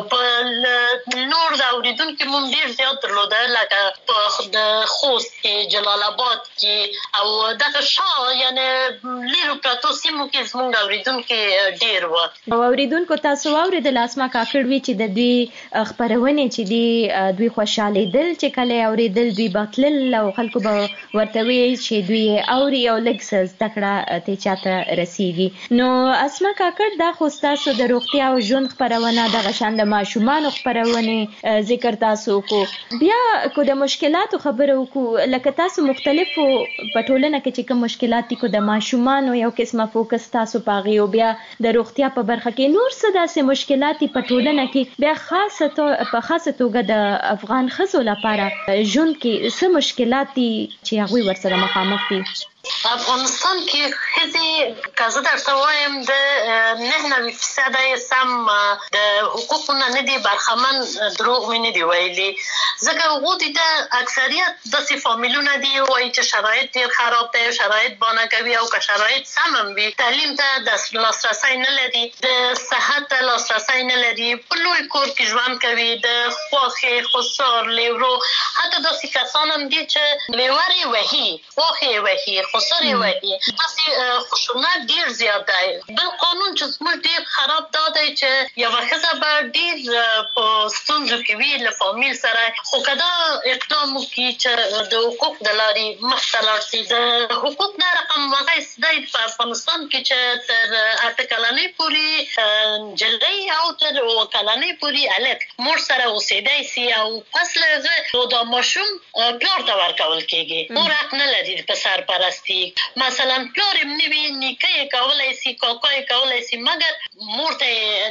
په نور د اورېدونکي مو ډېر زیات درلوده، لکه په د خوست کې، جلال آباد کې او دغه شا یعنې لیرو پرتو سیمو کې زموږ اورېدونکي ډېر وه. او اورېدونکو تاسو واورېدل اسما کاکړ وي چې د دوی خپرونې چې دي دوی خوشحالېدل چې کله یې اورېدل، دوی به تلل او خلکو به ورته ویل چې دوی یې اوري او لږ څه زده کړه ترې چاته رسېږي. نو اسما کاکړ دا خو ستاسو د روغتیا او ژوند خپرونه، دغه شان د ماشومانو خپرونې ذکر تاسو وکړو. بیا کو د مشکلاتو خبره وکړو، لکه تاسو مختلفو په ټولنه کې چې کوم مشکلات دي، کو د ماشومانو یو قسمه فوکس تاسو په هغې، او بیا د روغتیا په برخه کې نور څه داسې مشکلات دي په ټولنه کې، بیا خاصه په خاصه توګه د افغان ښځو لپاره ژوند کې څه مشکلات دي چې هغوی ورسره مخامخ دي؟ افغانستان کې ښځې که زه درته وایم د نه نوي فیصده یې سم د حقوقو نه نه دي برخمن، دروغ مې نه دي ویلي، ځکه هغوی ته اکثریت داسې فامیلونه دي وایي چې شرایط ډېر خراب دی، شرایط بانه کوي، او که شرایط سم هم وي تعلیم ته د لاسرسی نه لري، د صحت ته لاسرسی نه لري، په لوی کور کې ژوند کوي، د خواښې، خسار، لیورو، حتی داسې کسان هم دي چې لیور یې وهي، خواښې یې وهي، خسر یې وهي، داسې خشونت ډېر زیات دی. بل قانون چې زموږ ډېر خراب دا دی چې یوه ښځه به ډېر په ستونزو کې وي له فامیل سره، خو که دا اقدام وکړي چې د حقوق د لارې مخته لاړ شي. د حقوق دا رقم هغه دی په افغانستان کې چې تر اته کلنۍ پورې نجلۍ او تر اووه کلنۍ پورې هلک مور سره اوسېدی سي، او پس له هغه دا ماشوم پلار ته ورکول کېږي. مور حق نه لري په سرپرستي. مثلا پلار یې نه وي، نیکه یې کولی سي، کاکا یې کولی سي، مګر مور ته یې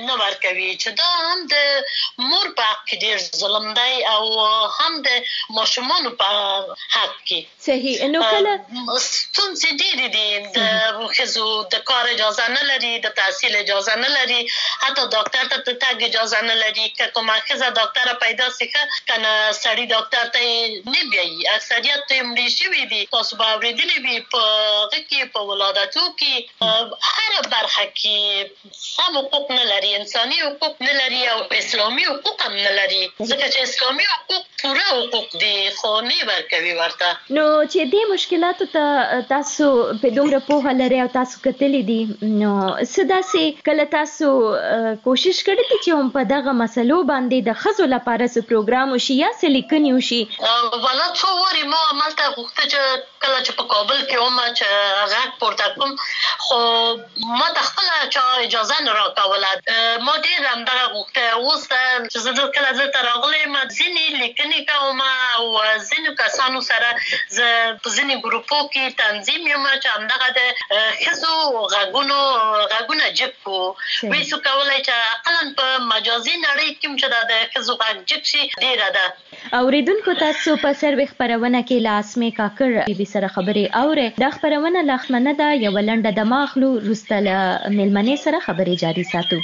نه ورکوي چې دا هم د مور په حق کې ډېر ظلم دی او هم د ماشومانو په حق کې. صحیح. نو کله ستونزې ډېرې دي، د ښځو د کار اجازه نه لري، د تحصیل اجازه نه لري، حتی ډاکټر ته د تګ اجازه نه لري. که کومه ښځه ډاکټره پیدا شي ښه که نه سړي ډاکټر ته یې نه بیایي. اکثریت یې مړې شوي دي. تاسو به اورېدلي وي په هغه کې په ولادتو کې هره برخه کې سم حقوق نه لري، انساني حقوق نه لري او اسلامي حقوق هم نه لري، ځکه چې اسلامي حقوق پوره حقوق دي خو نه ورکوي ورته. نو چې دې مشکلاتو ته تاسو په دومره پوهه لرئ او تاسو کتلي دي، نو څه داسې کله تاسو کوشش کړی دی چې هم په دغه مسلو باندې د ښځو لپاره څه پروګرام وشي یا څه لیکنې وشي؟ والا څو وارې ما هملته غوښته چې کله چې په کابل کې وم چې غږ پورته کوم، خو ما ته خپله چا اجازه نه راکوله. ما ډېر همدغه غوښته. اوس چې زه کله دلته راغلی یم ځینې لیکنې کوم او ځینو کسانو سره زه په ځینې ګروپو کې تنظیم یم چې همدغه د ښځو غږونو غږونه جګ کړو. وایي څو کولی چې اقلا په مجازي نړۍ کې هم چې دا د ښځو غږ جګ شي ډېره ده. اوریدونکو تاسو په سروې خپرونه کې له اسمې کاکړ بي بي سره خبرې اورئ. دا خپرونه لا ختمه ده، یوه لنډه دمه اخلو، وروسته له میلمنې سره خبرې جاري ساتو.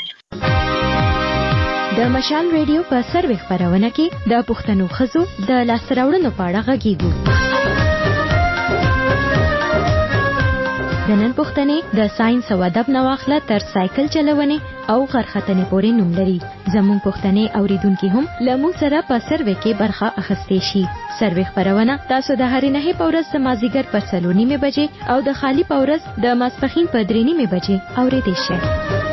د مشال ریډیو په سروې خپرونه کې د پښتنو ښځو د لاسته راوړنو په اړه غږیږو. د نن پوښتنې د ساينس او ادب نه واخله تر سایکل چلونې او غرختنې پورې نوم لري. زموږ پوښتنې اوریدونکي هم له موږ سره په سروې کې برخه اخیستی شي. سروې خپرونه تاسو د هرې نهې په ورځ د مازدیګر په څلور نیمې بجې او د خالي په ورځ د ماسپښین په درې نیمې بجې اوریدی شئ.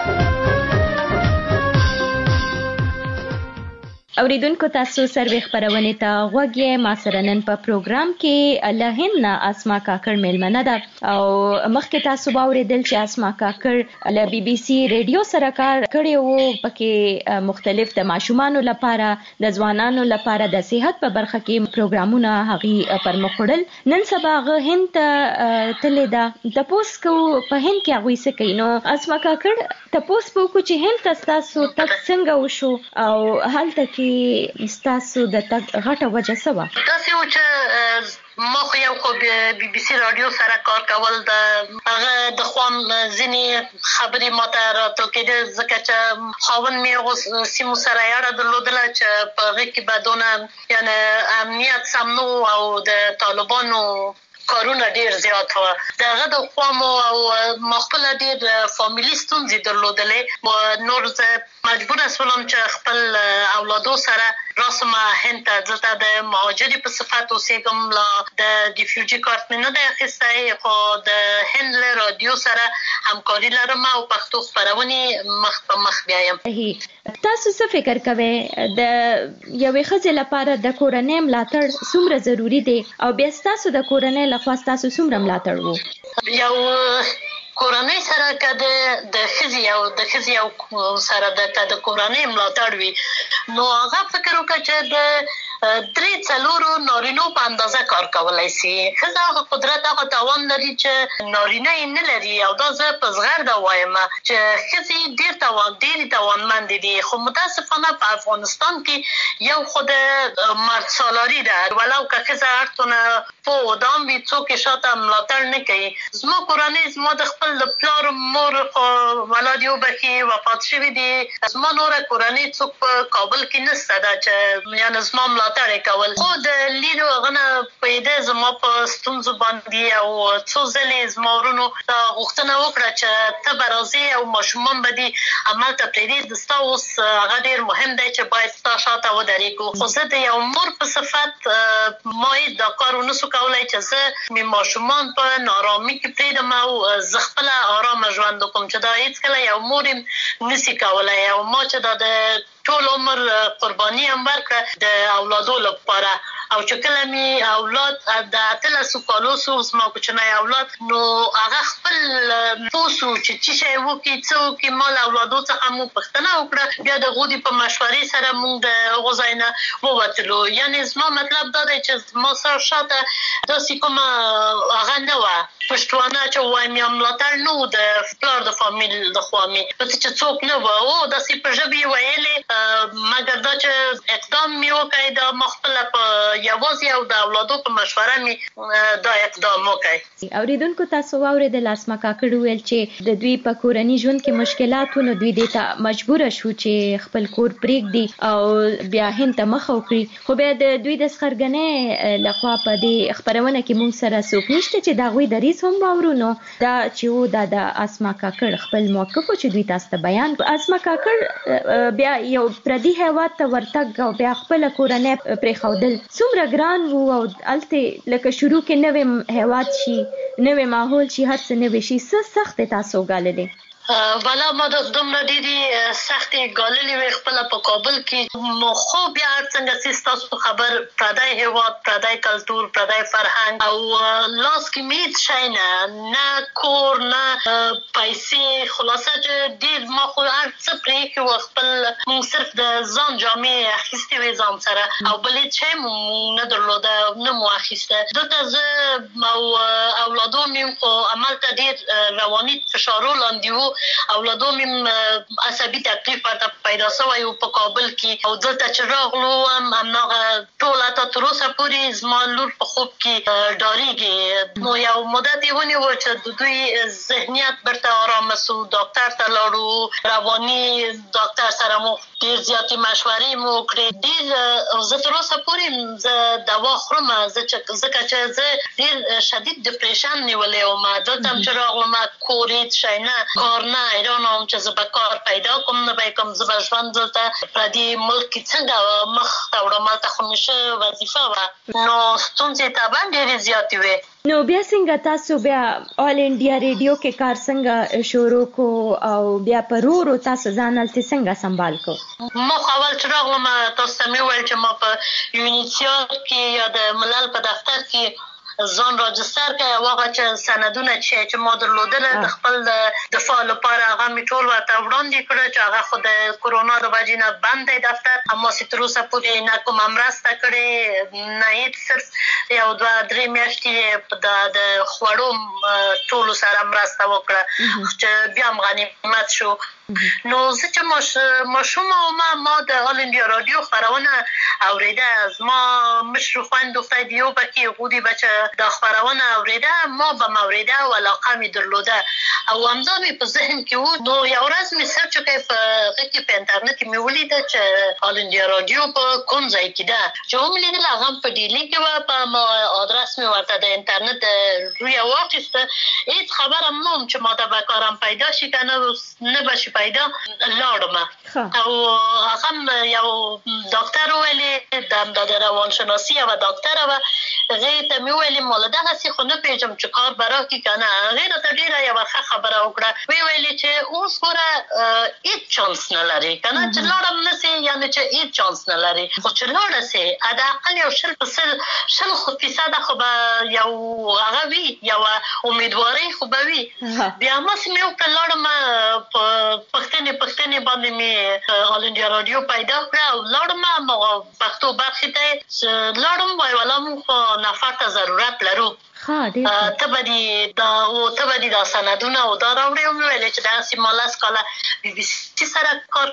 اوریدونکو تاسو سروې خپرونې ته غوږ یې. ما سره نن په پروګرام کې له هند نه اسما کاکړ میلمنه ده او مخکې تاسو به اورېدل چې اسما کاکړ له بي بي سي ریډیو سره کار کړی و، پکې مختلف د ماشومانو لپاره د ځوانانو لپاره د صحت په برخه کې پروګرامونه هغې پر مخ وړل. نن سبا هغه هند ته تللې ده. تپوس کوو په هند کې هغوی څه کوي. نو اسما کاکړ تپوس به وکړو چې هند ته ستاسو تګ څنګه وشو او هلته کې ستاسو د تګ غټه وجه څه وه؟ داسې و چې ما خو یو خو بي بي سي رادیو سره کار کول د هغه د خوا ځینې خبرې ما ته راته کېدې، ځکه چې خاوند مې هغو سیمو سره یاره درلودله چې په هغې کې به دونه یعنې امنیت سم نه و او د طالبانو کارونه ډېر زیات وه. د هغه د خوا مو او ما خپله ډېر فامیلي ستونزې درلودلې. نور زه مجبوره شولم چې خپل اولادو سره راسم هند ته. دلته د مهاجرې په صفت اوسېږم، لا د ریفیوجي کارت مې نه دی اخیستی، خو د هند له رادیو سره همکاري لرم او پښتو خپرونې مخ په مخ بیایم. تاسو څه فکر کوئ د یوې ښځې لپاره د کورنۍ ملاتړ څومره ضروري دی او بیا ستاسو د کورنۍ لخوا ستاسو څومره ملاتړ و؟ یو کورنۍ سره که د ښځې او د ښځې او سره د د کورنۍ ملاتړ وي، نو هغه فکر وکړه چې د درې څلورو نارینو په اندازه کار کولی شي. ښځه هغه قدرت هغه توان لري چې نارینه یې نه لري، او دا زه په زغرده وایم چې ښځې ډېر توان ډېرې توانمندې دي. خو متاسفانه په افغانستان کې یو خو د مرد سالاري ده، ولو که ښځه هر څونه پوه و دام وي څوک یې شاته ملاتړ نه کوي. زما کورنۍ زما د خپل د پلار مور خو الله دې وبخي وفات شوي دي. زما نوره کورنۍ څوک په کابل کې نشته ده چې یعنې زما ملاتړ یې کول. خو د لیدو هغه نه پوهېده زما په ستونزو باندې او څو ځلې زما ورونو غوښتنه وکړه چې ته به راځې او ماشومان به دې همالته پرېږدې، ستا اوس هغه ډېر مهم دی چې باید ستا شاته ودرېږو. خو زه د یو مور په صفت ما هېڅ دا کار ونسو کولی چې زه مې ماشومان په نارامي کې پرېږدم او زه خپله آرامه ژوند وکړم، چې دا هېڅکله یو مور یې نسي کولی. او ما چې دا د ټول عمر قرباني هم ورکړه د اولادو لپاره، او چې کله مې اولاد د اتلسو کالو سو زما کوچنی اولاد، نو هغه خپل پوه سو چې څه شی وکړي څه وکړي. ما له اولادو څخه مو پوښتنه وکړه، بیا د هغوی په مشورې سره موږ د هغو ځای نه ووتلو. یعنې زما مطلب دا دی چې زما سره شاته داسې کومه هغه نه وه پښتوانه چې وایم یا ملاتړ نو د پلار د فامیل د خوامي په چې څوک نه و او د سی په ژبه ویلې مګر دا چې اقدام مې وکړ د مخفل په یوازې او د اولادو په مشوره مې دا اقدام وکړ. اوریدونکو تاسو واورېدل اسما کاکړ ویل چې د دوی په کورنۍ ژوند کې مشکلاتونه دوی د ته مجبور شو چې خپل کور پرېږدي او بیا هند ته مخ وکړي خو بیا د دوی د سخرګنې لخوا په دې خبرونه کې مونږ سره څوک نشته چې دا غوي دریس هم باورو نو دا چې و دا د اسما کاکړ خپل موقف چې دوی تاسو ته بیان اسما کاکړ بیا یو پردي هیواد ته ورتګ او بیا خپل کورنۍ پرې خودل څومره ګران وو او الته لکه شروع کې نوې هیواد شي نوې ماحول شي هر څه نوې شي څه سخت تاسو غاللې والا ما د دومره ډېری سختې ګاللې وې خپله په کابل کې مو خو بیا څنګه چې ستاسو خبر پردی هېواد پردی کلتور پردی فرهنګ او لاس کې مې هېڅ شی نه نه کور نه پیسې خلاصه چې ډېر ما خو هر څه پرېښي وو خپل مونږ صرف د ځان جامې اخیستې وې ځان سره او بل هېڅ شی مو نه درلوده نه مو اخیسته دلته زه او اولادو مې خو همالته ډېر رواني فشارو لاندې وو اولادو مې عصبي تکلیف ورته پیدا شوی و په کابل کې او دلته چې راغلو هم هماغه ټول حتی تر اوسه پورې زما لور په خوب کې ډارېږي نو یو مدت یې ونیو چې د دوی ذهنیت بیرته ارامه سو ډاکټر ته لاړو رواني ډاکټر سره مو ډېر زیاتې مشورې مو وکړې ډېر زه تر اوسه پورې زه دوا خورم ځکه چې زه ډېر شدید ډپریشن نیولی وم دلته هم چې راغلم کور هېڅ شی نه کار نه ایران هم چې زه به کار پیدا کوم نه به کوم زه به ژوند دلته پردي ملک کې څنګه مخ ته وړم هلته خو همیشه وظیفه وه نو ستونزې طبعا ډېرې زیاتې وې نو بیا څنګه تاسو بیا آل انډیا ریډیو کې کار څنګه شروع کو او بیا په ورو ورو تاسو ځان هلته څنګه سنبال کو ما خو اول چې راغلم تاسو ته مې وویل چې ما په یونیسیار کې یا د ملل په دفتر کې ځان راجستر کړی او هغه چې سندونه چې ما درلودل د خپل دفاع لپاره هغه مې ټول ورته وړاندې کړه چې هغه خو د کورونا د وجې نه بند دی دفتر هماسې تر اوسه پورې نه کومه مرسته کړې نه هېڅ صرف یو دوه درې میاشتې د خوړو ټولو سره مرسته وکړه چې بیا هم غنیمت شو نو زه چې ماشومه ومه ما د آل انډیا رادیو خپرونه اورېده زما مشر خویندو خدای یو پکې هغوی به چې دا خپرونه اورېده ما به م اورېده او علاقه مې درلوده او همدا مې په ذهن کې و نو یو ورځ مې سرچ وکړی په هغه کې په انټرنټ کې مې ولیده چې آل انډیا رادیو په کوم ځای کې ده چې ومې لیدل هغه هم په ډیلي کې وه په ادرس مې ورته د انټرنټ رویه واخیسته هېڅ خبره هم نه وم چې ما ته به کار هم پیدا شي که نه به شي پیدا لاړم او هغه هم یو ډاکټر وویلې د روانشناسي یوه ډاکټره وه هغې ته مې وویلې ما له دغسې خو نه پوهېږم چې کار به راکړي که نه هغې راته ډېره یوه ښه خبره وکړه ویې ویلې چې اوس ګوره هېڅ چانس نه لرې که نه چې لاړم نه سې یعنې چې هېڅ چانس نه لرې خو چې لاړه سې حداقل یو شل په سل شل خو فیصده خو به یو هغه وي یوه امیدوارۍ خو به وي بیا هماسې مې وکړه لاړم په پښتنې پښتنې باندې مې آل انډیا رادیو پیدا کړه او لاړم هماغه پښتو برخې ته لاړم وایي والا موږ خو نفر ته ضرورت لرو ته به دې دا او ته به دې دا سندونه او دا راوړې ومې ویلې چې دغسې ما لس کاله بي بي سي سره کار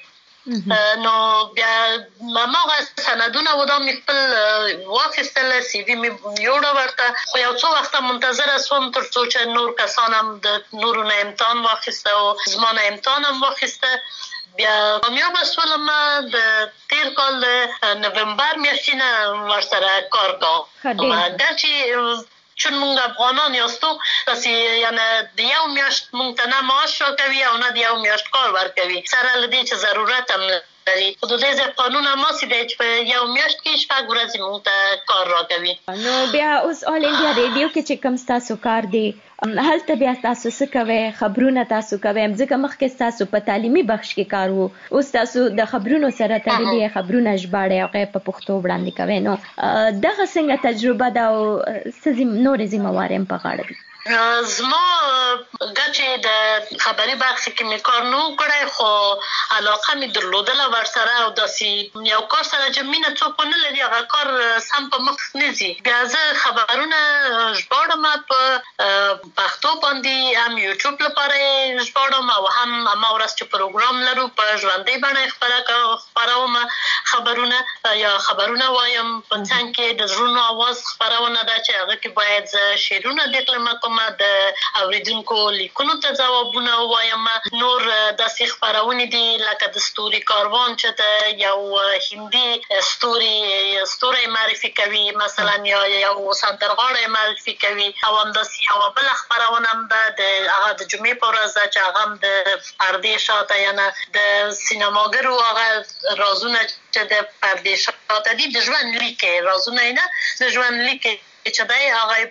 کړی نو بیا هماغه سندونه و دا مې خپل واخیستل سی وي مې یوړه ورته خو یو څو وخته منتظره سوم تر څو چې نور کسان هم د نورو نه امتحان واخیسته او زما نه امتحان هم واخیسته بیا کامیابه شولم د تیر کال د نومبر میاشتې نه ورسره کار کوم درچې چون مونږ افغانان یاستو داسې یعنې د یو میاشت مونږ ته نه معاش راکوي او نه د یو میاشت کار ورکوي سره له دې چې ضرورت هم لري خو د دې ځای قانون هماسې دی چې په یو میاشت کې شپږ ورځې مونږ ته کار راکوي نو بیا اوس آل انډیا ریډیو کې چې کوم ستاسو کار دی هلته بیا تاسو څه کوئ خبرونه تاسو کوئ ځکه مخکې ستاسو په تعلیمي بخش کې کار و اوس تاسو د خبرونو سره تړلي خبرونه ژباړئ هغه په پښتو وړاندې کوئ نو دغه څنګه تجربه ده او څه نورې ذمهوارۍ هم په غاړه دي زما ګچې د خبري برخه کې مې کار نه کړی، خو علاقه مې درلودله ورسره او داسې یو کار سره چې مینه څوک نه لري هغه کار سم په مخ نه ځي. بیا زه خبرونه ژباړم په پښتو باندې، هم یوټیوب لپاره ژباړم او هم ما ورځ چې پروګرام لرو په ژوندۍ بڼه خپروم خبرونه یا خبرونه وایم. په څنګ کې د زړونو आवाज خبرونه ده چې هغه کې باید زه شعرونه ډیکلمه کوم، د اوریدونکو لیکونو ته ځوابونه وایم. نور داسې خبرونه دي لکه د ستوري کاروان چې د یو هندي ستوري ستوري معرفي کوي مثلا، یا یو سندرغاړی معرفي کوي، او هم داسې یو بل خبرونه هم ده د هغه د جمعې په ورځ ده چې هغه هم د پردې شاته یا نه د سینماګرو هغه رازونه چې د پردې شاته دي د ژوند لیک رازونه نه د ژوند لیک چې دی هغه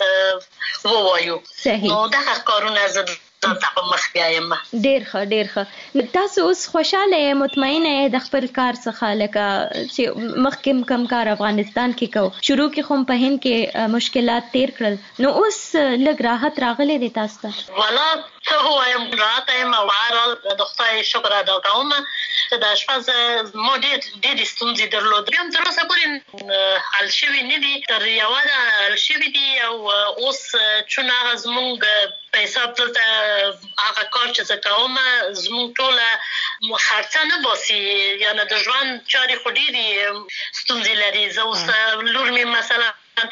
باید ووایو. نو دغه کارونه زه ته په مخ بیایم. ډیر ښه ډیر ښه. تاسو اوس خوشاله مطمئنه د خپل کار څخه لکه چې مخکې کم کار افغانستان کې کو شروع کې خو په هند کې مشکلات تیر کړل، نو اوس لږ راحت راغلی دی تاسو ته؟ والا څه وایم، راحت یم او هر د خدای شکر ادا کوم. د اشپز مو ډېر ډېرې ستونزې درلودې، هم تر اوسه پورې حل شوي نه دي، تر یوه ده حل شوي دي. او اوس چون هغه زموږ په حساب دلته هغه کار چې زه کوم زموږ ټوله خرڅه نه باسي، یعنې د ژوند چارې خو ډېرې ستونزې لري. زه اوس لور مې مثلا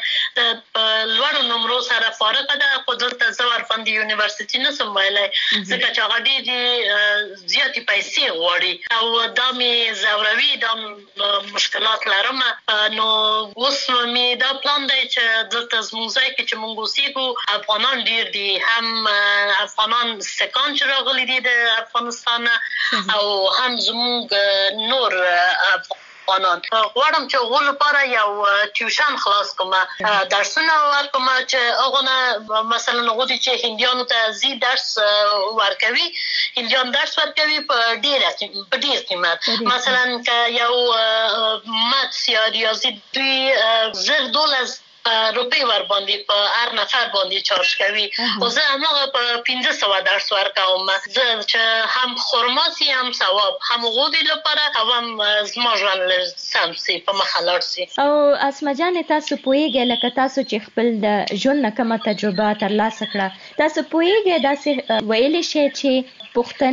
د لوړو نمرو سره فارغه ده، خو دلته زه ورباندې یونیورسيټي نشم ویلی ځکه چې هغه ډېرې زیاتې پیسې غواړي او دا مې ځوروي، دا مشکلات لرم. نو اوس مې دا پلان دی چې دلته زموږ ځای کې چې موږ اوسېږو افغانان ډېر دي، هم افغانان سکان چې راغلي دي د افغانستان او هم زموږ نور افغانان. غواړم چې هغو لپاره یو ټیوشن خلاص کوم، درسونه ورکوم چې هغونه مثلا هغو دي چې هندیانو ته ځي درس ورکوي، هندیان درس ورکوي په ډېر په ډېر قیمت. مثلا که یو متس یا ریاضي دوی زر دولس روپۍ ور باندې په هر نفر باندې چارج کوي، خو زه هماغه په پنځه سوه درس ورکوم. زه چې هم خرما سي هم ثواب، هم هغو دي لپاره او هم زما ژوند لږ سم سي په مخه لاړ سي. او اسمه جانې تاسو پوهېږئ لکه تاسو چې خپل د ژوند نه کومه تجربه ترلاسه کړه، تاسو پوهېږئ داسې ویلی شئ چې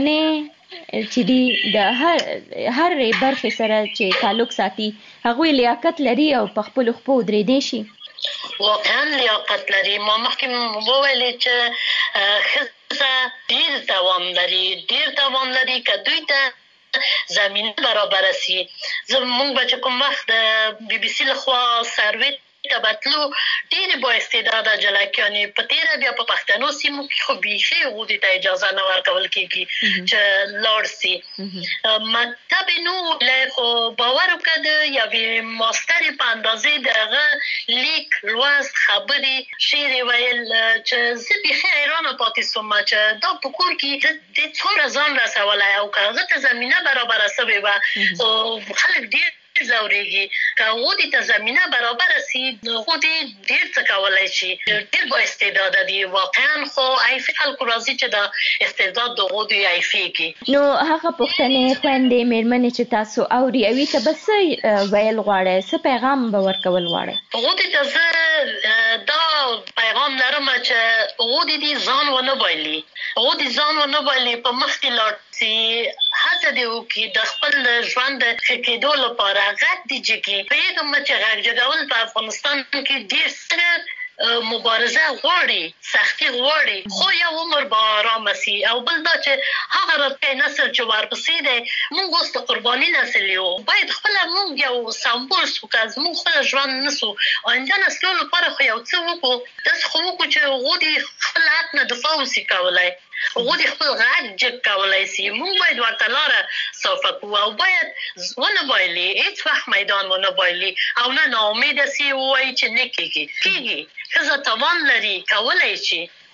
پښتنې چې دي د هر هر برخې سره چې تعلق ساتي هغوی لیاقت لري او په خپلو خپو ودرېدی شي؟ واقعا لیاقت لري. ما مخکې وویلې چې ښځه ډېر توان لري، ډېر توان لري که دوی ته زمینه برابره سي. زموږ به چې کوم وخت د بي بي سي لخوا سروې ته بتلو ډېرې با استعداده جلکیانې په تېره بیا په پښتنو سیمو کې خو بیخي هغو دې ته اجازه نه ورکول کېږي چې لاړ سي. مکتب نو خو باور وکړه د یوې ماسترې په اندازې د هغه لیک لوست خبرې شعر ویل چې زه بیخي حیرانه پاتې سوم چې دا په کور کې د څومره ځان رسولی او که هغه ته زمینه برابره سوې وه خو خلک ډېر زورېږي. که هغو دې ته زمینه برابره سي هغو دې ډېر څه کولی شي، ډېر با استعداده دي واقعا، خو عیفي خلکو راځي چې دا استعداد د هغو دوی عیفېږي. نو هغه پښتنې خویندې مېرمنې چې تاسو اوري هغوی ته به څه ویل غواړئ، څه پیغام به ورکول غواړئ؟ هغو دې ته زه دا پیغام لرم چې هغو دې دې ځان ونه بایلي، هغو دې ځان ونه بایلي، په مخکې لاړ سي، هڅه دې وکړي د خپل ژوند د ښه کېدو لپاره غږ دې جګي. پوهېږم چې غږ جګول په افغانستان کې ډېر څه مبارزه غواړي، سختي غواړي، خو یو عمر به ارامه سي. او بل دا چې هغه راتلونکی نسل چې ورپسې دی موږ اوس د قرباني نسل یو، باید خپله موږ یو سمبول سو، که زموږ خپله ژوند نه سو آینده نسلو لپاره خو یو څه وکړو، داسې خو وکړو چې هغو دې خپل حق نه دفاع وسي کولی، هغو دې خپل غږ جګ کولی سي. موږ باید ورته لاره صافه کړو او باید ونه بایلي، هېڅ وخت میدان ونه بایلي او نه ناامیده سي ووایي چې نه کېږي. کېږي، ښځه توان لري، کولی شي.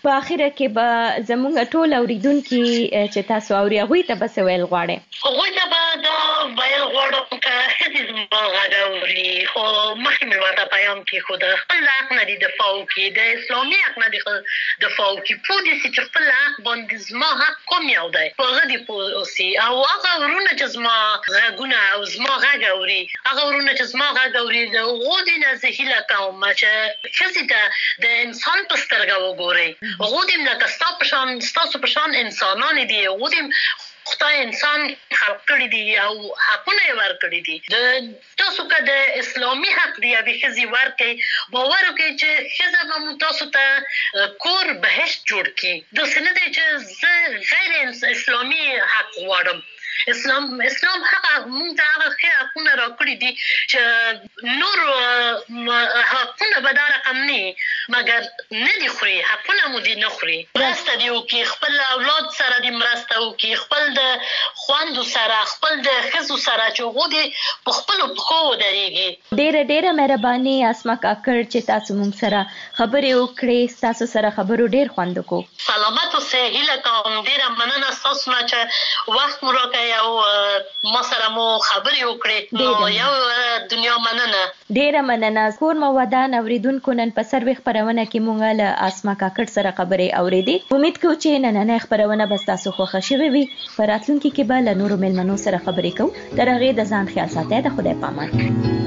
په اخره کې به زموږ ټول اوریدونکو چې تاسو اوري هغه ته بس ویل غواړي هغه ته به دا ویل غواړم چې هیڅ ما غاوري خو مخکې مې ورته پیام کې خو د خپل حق نه دي دفاع وکړي د اسلامي حق نه دي دفاع وکړي په دې چې خپل حق باندې زما حق کوم یو دی په هغه دي پوسي او هغه ورونه چې زما غږونه او زما غږ اوري هغه ورونه چې زما غږ اوري د هغو دې نه زه هیله کوم چې ښځې ته د انسان په سترګه وګورئ هغو دې لکه ستا په شان ستاسو په شان انسانان دي هغو دې خدای انسان خلق کړی دی او حقونه یې ورکړي دي د تاسو که د اسلامي حق دی یا ښځې ورکړي باور وکړئ چې ښځه به مو تاسو ته کور بهشت جوړ کړي داسې نه دی چې زه غیر اسلامي حق غواړم اسلام اسلام هغه موږ ته هغه ښه حقونه راکړي دي چې نور حقونه به دا رقم نه مګر نه دي خوري حقونه مو دي نه خوري مرسته دي وکړي خپل اولاد سره دي مرسته وکړي خپل د خویندو سره خپل د ښځو سره چې هغوی دي په خپلو پښو ودرېږي ډېره ډېره مهرباني اسما کاکړ چې تاسو موږ سره خبرې وکړې ستاسو سره خبرو ډېر خوند وکړو سلامت اوسئ هیله کوم ډېره مننه ستاسو نه چې وخت مو راکړی او ما سره مو خبرې وکړې نو یو دنیا مننه ډېره مننه کور مو ودان اوریدونکو نن په سروې خپرونه کې مونږ له اسما کاکړ سره خبرې اورېدې امید کوم چې نننۍ خپرونه به تاسو خوښه شوې وي په راتلونکي کې به له نورو مېلمنو سره خبرې کوو تر هغې د ځان خیال ساتئ د خدای په امان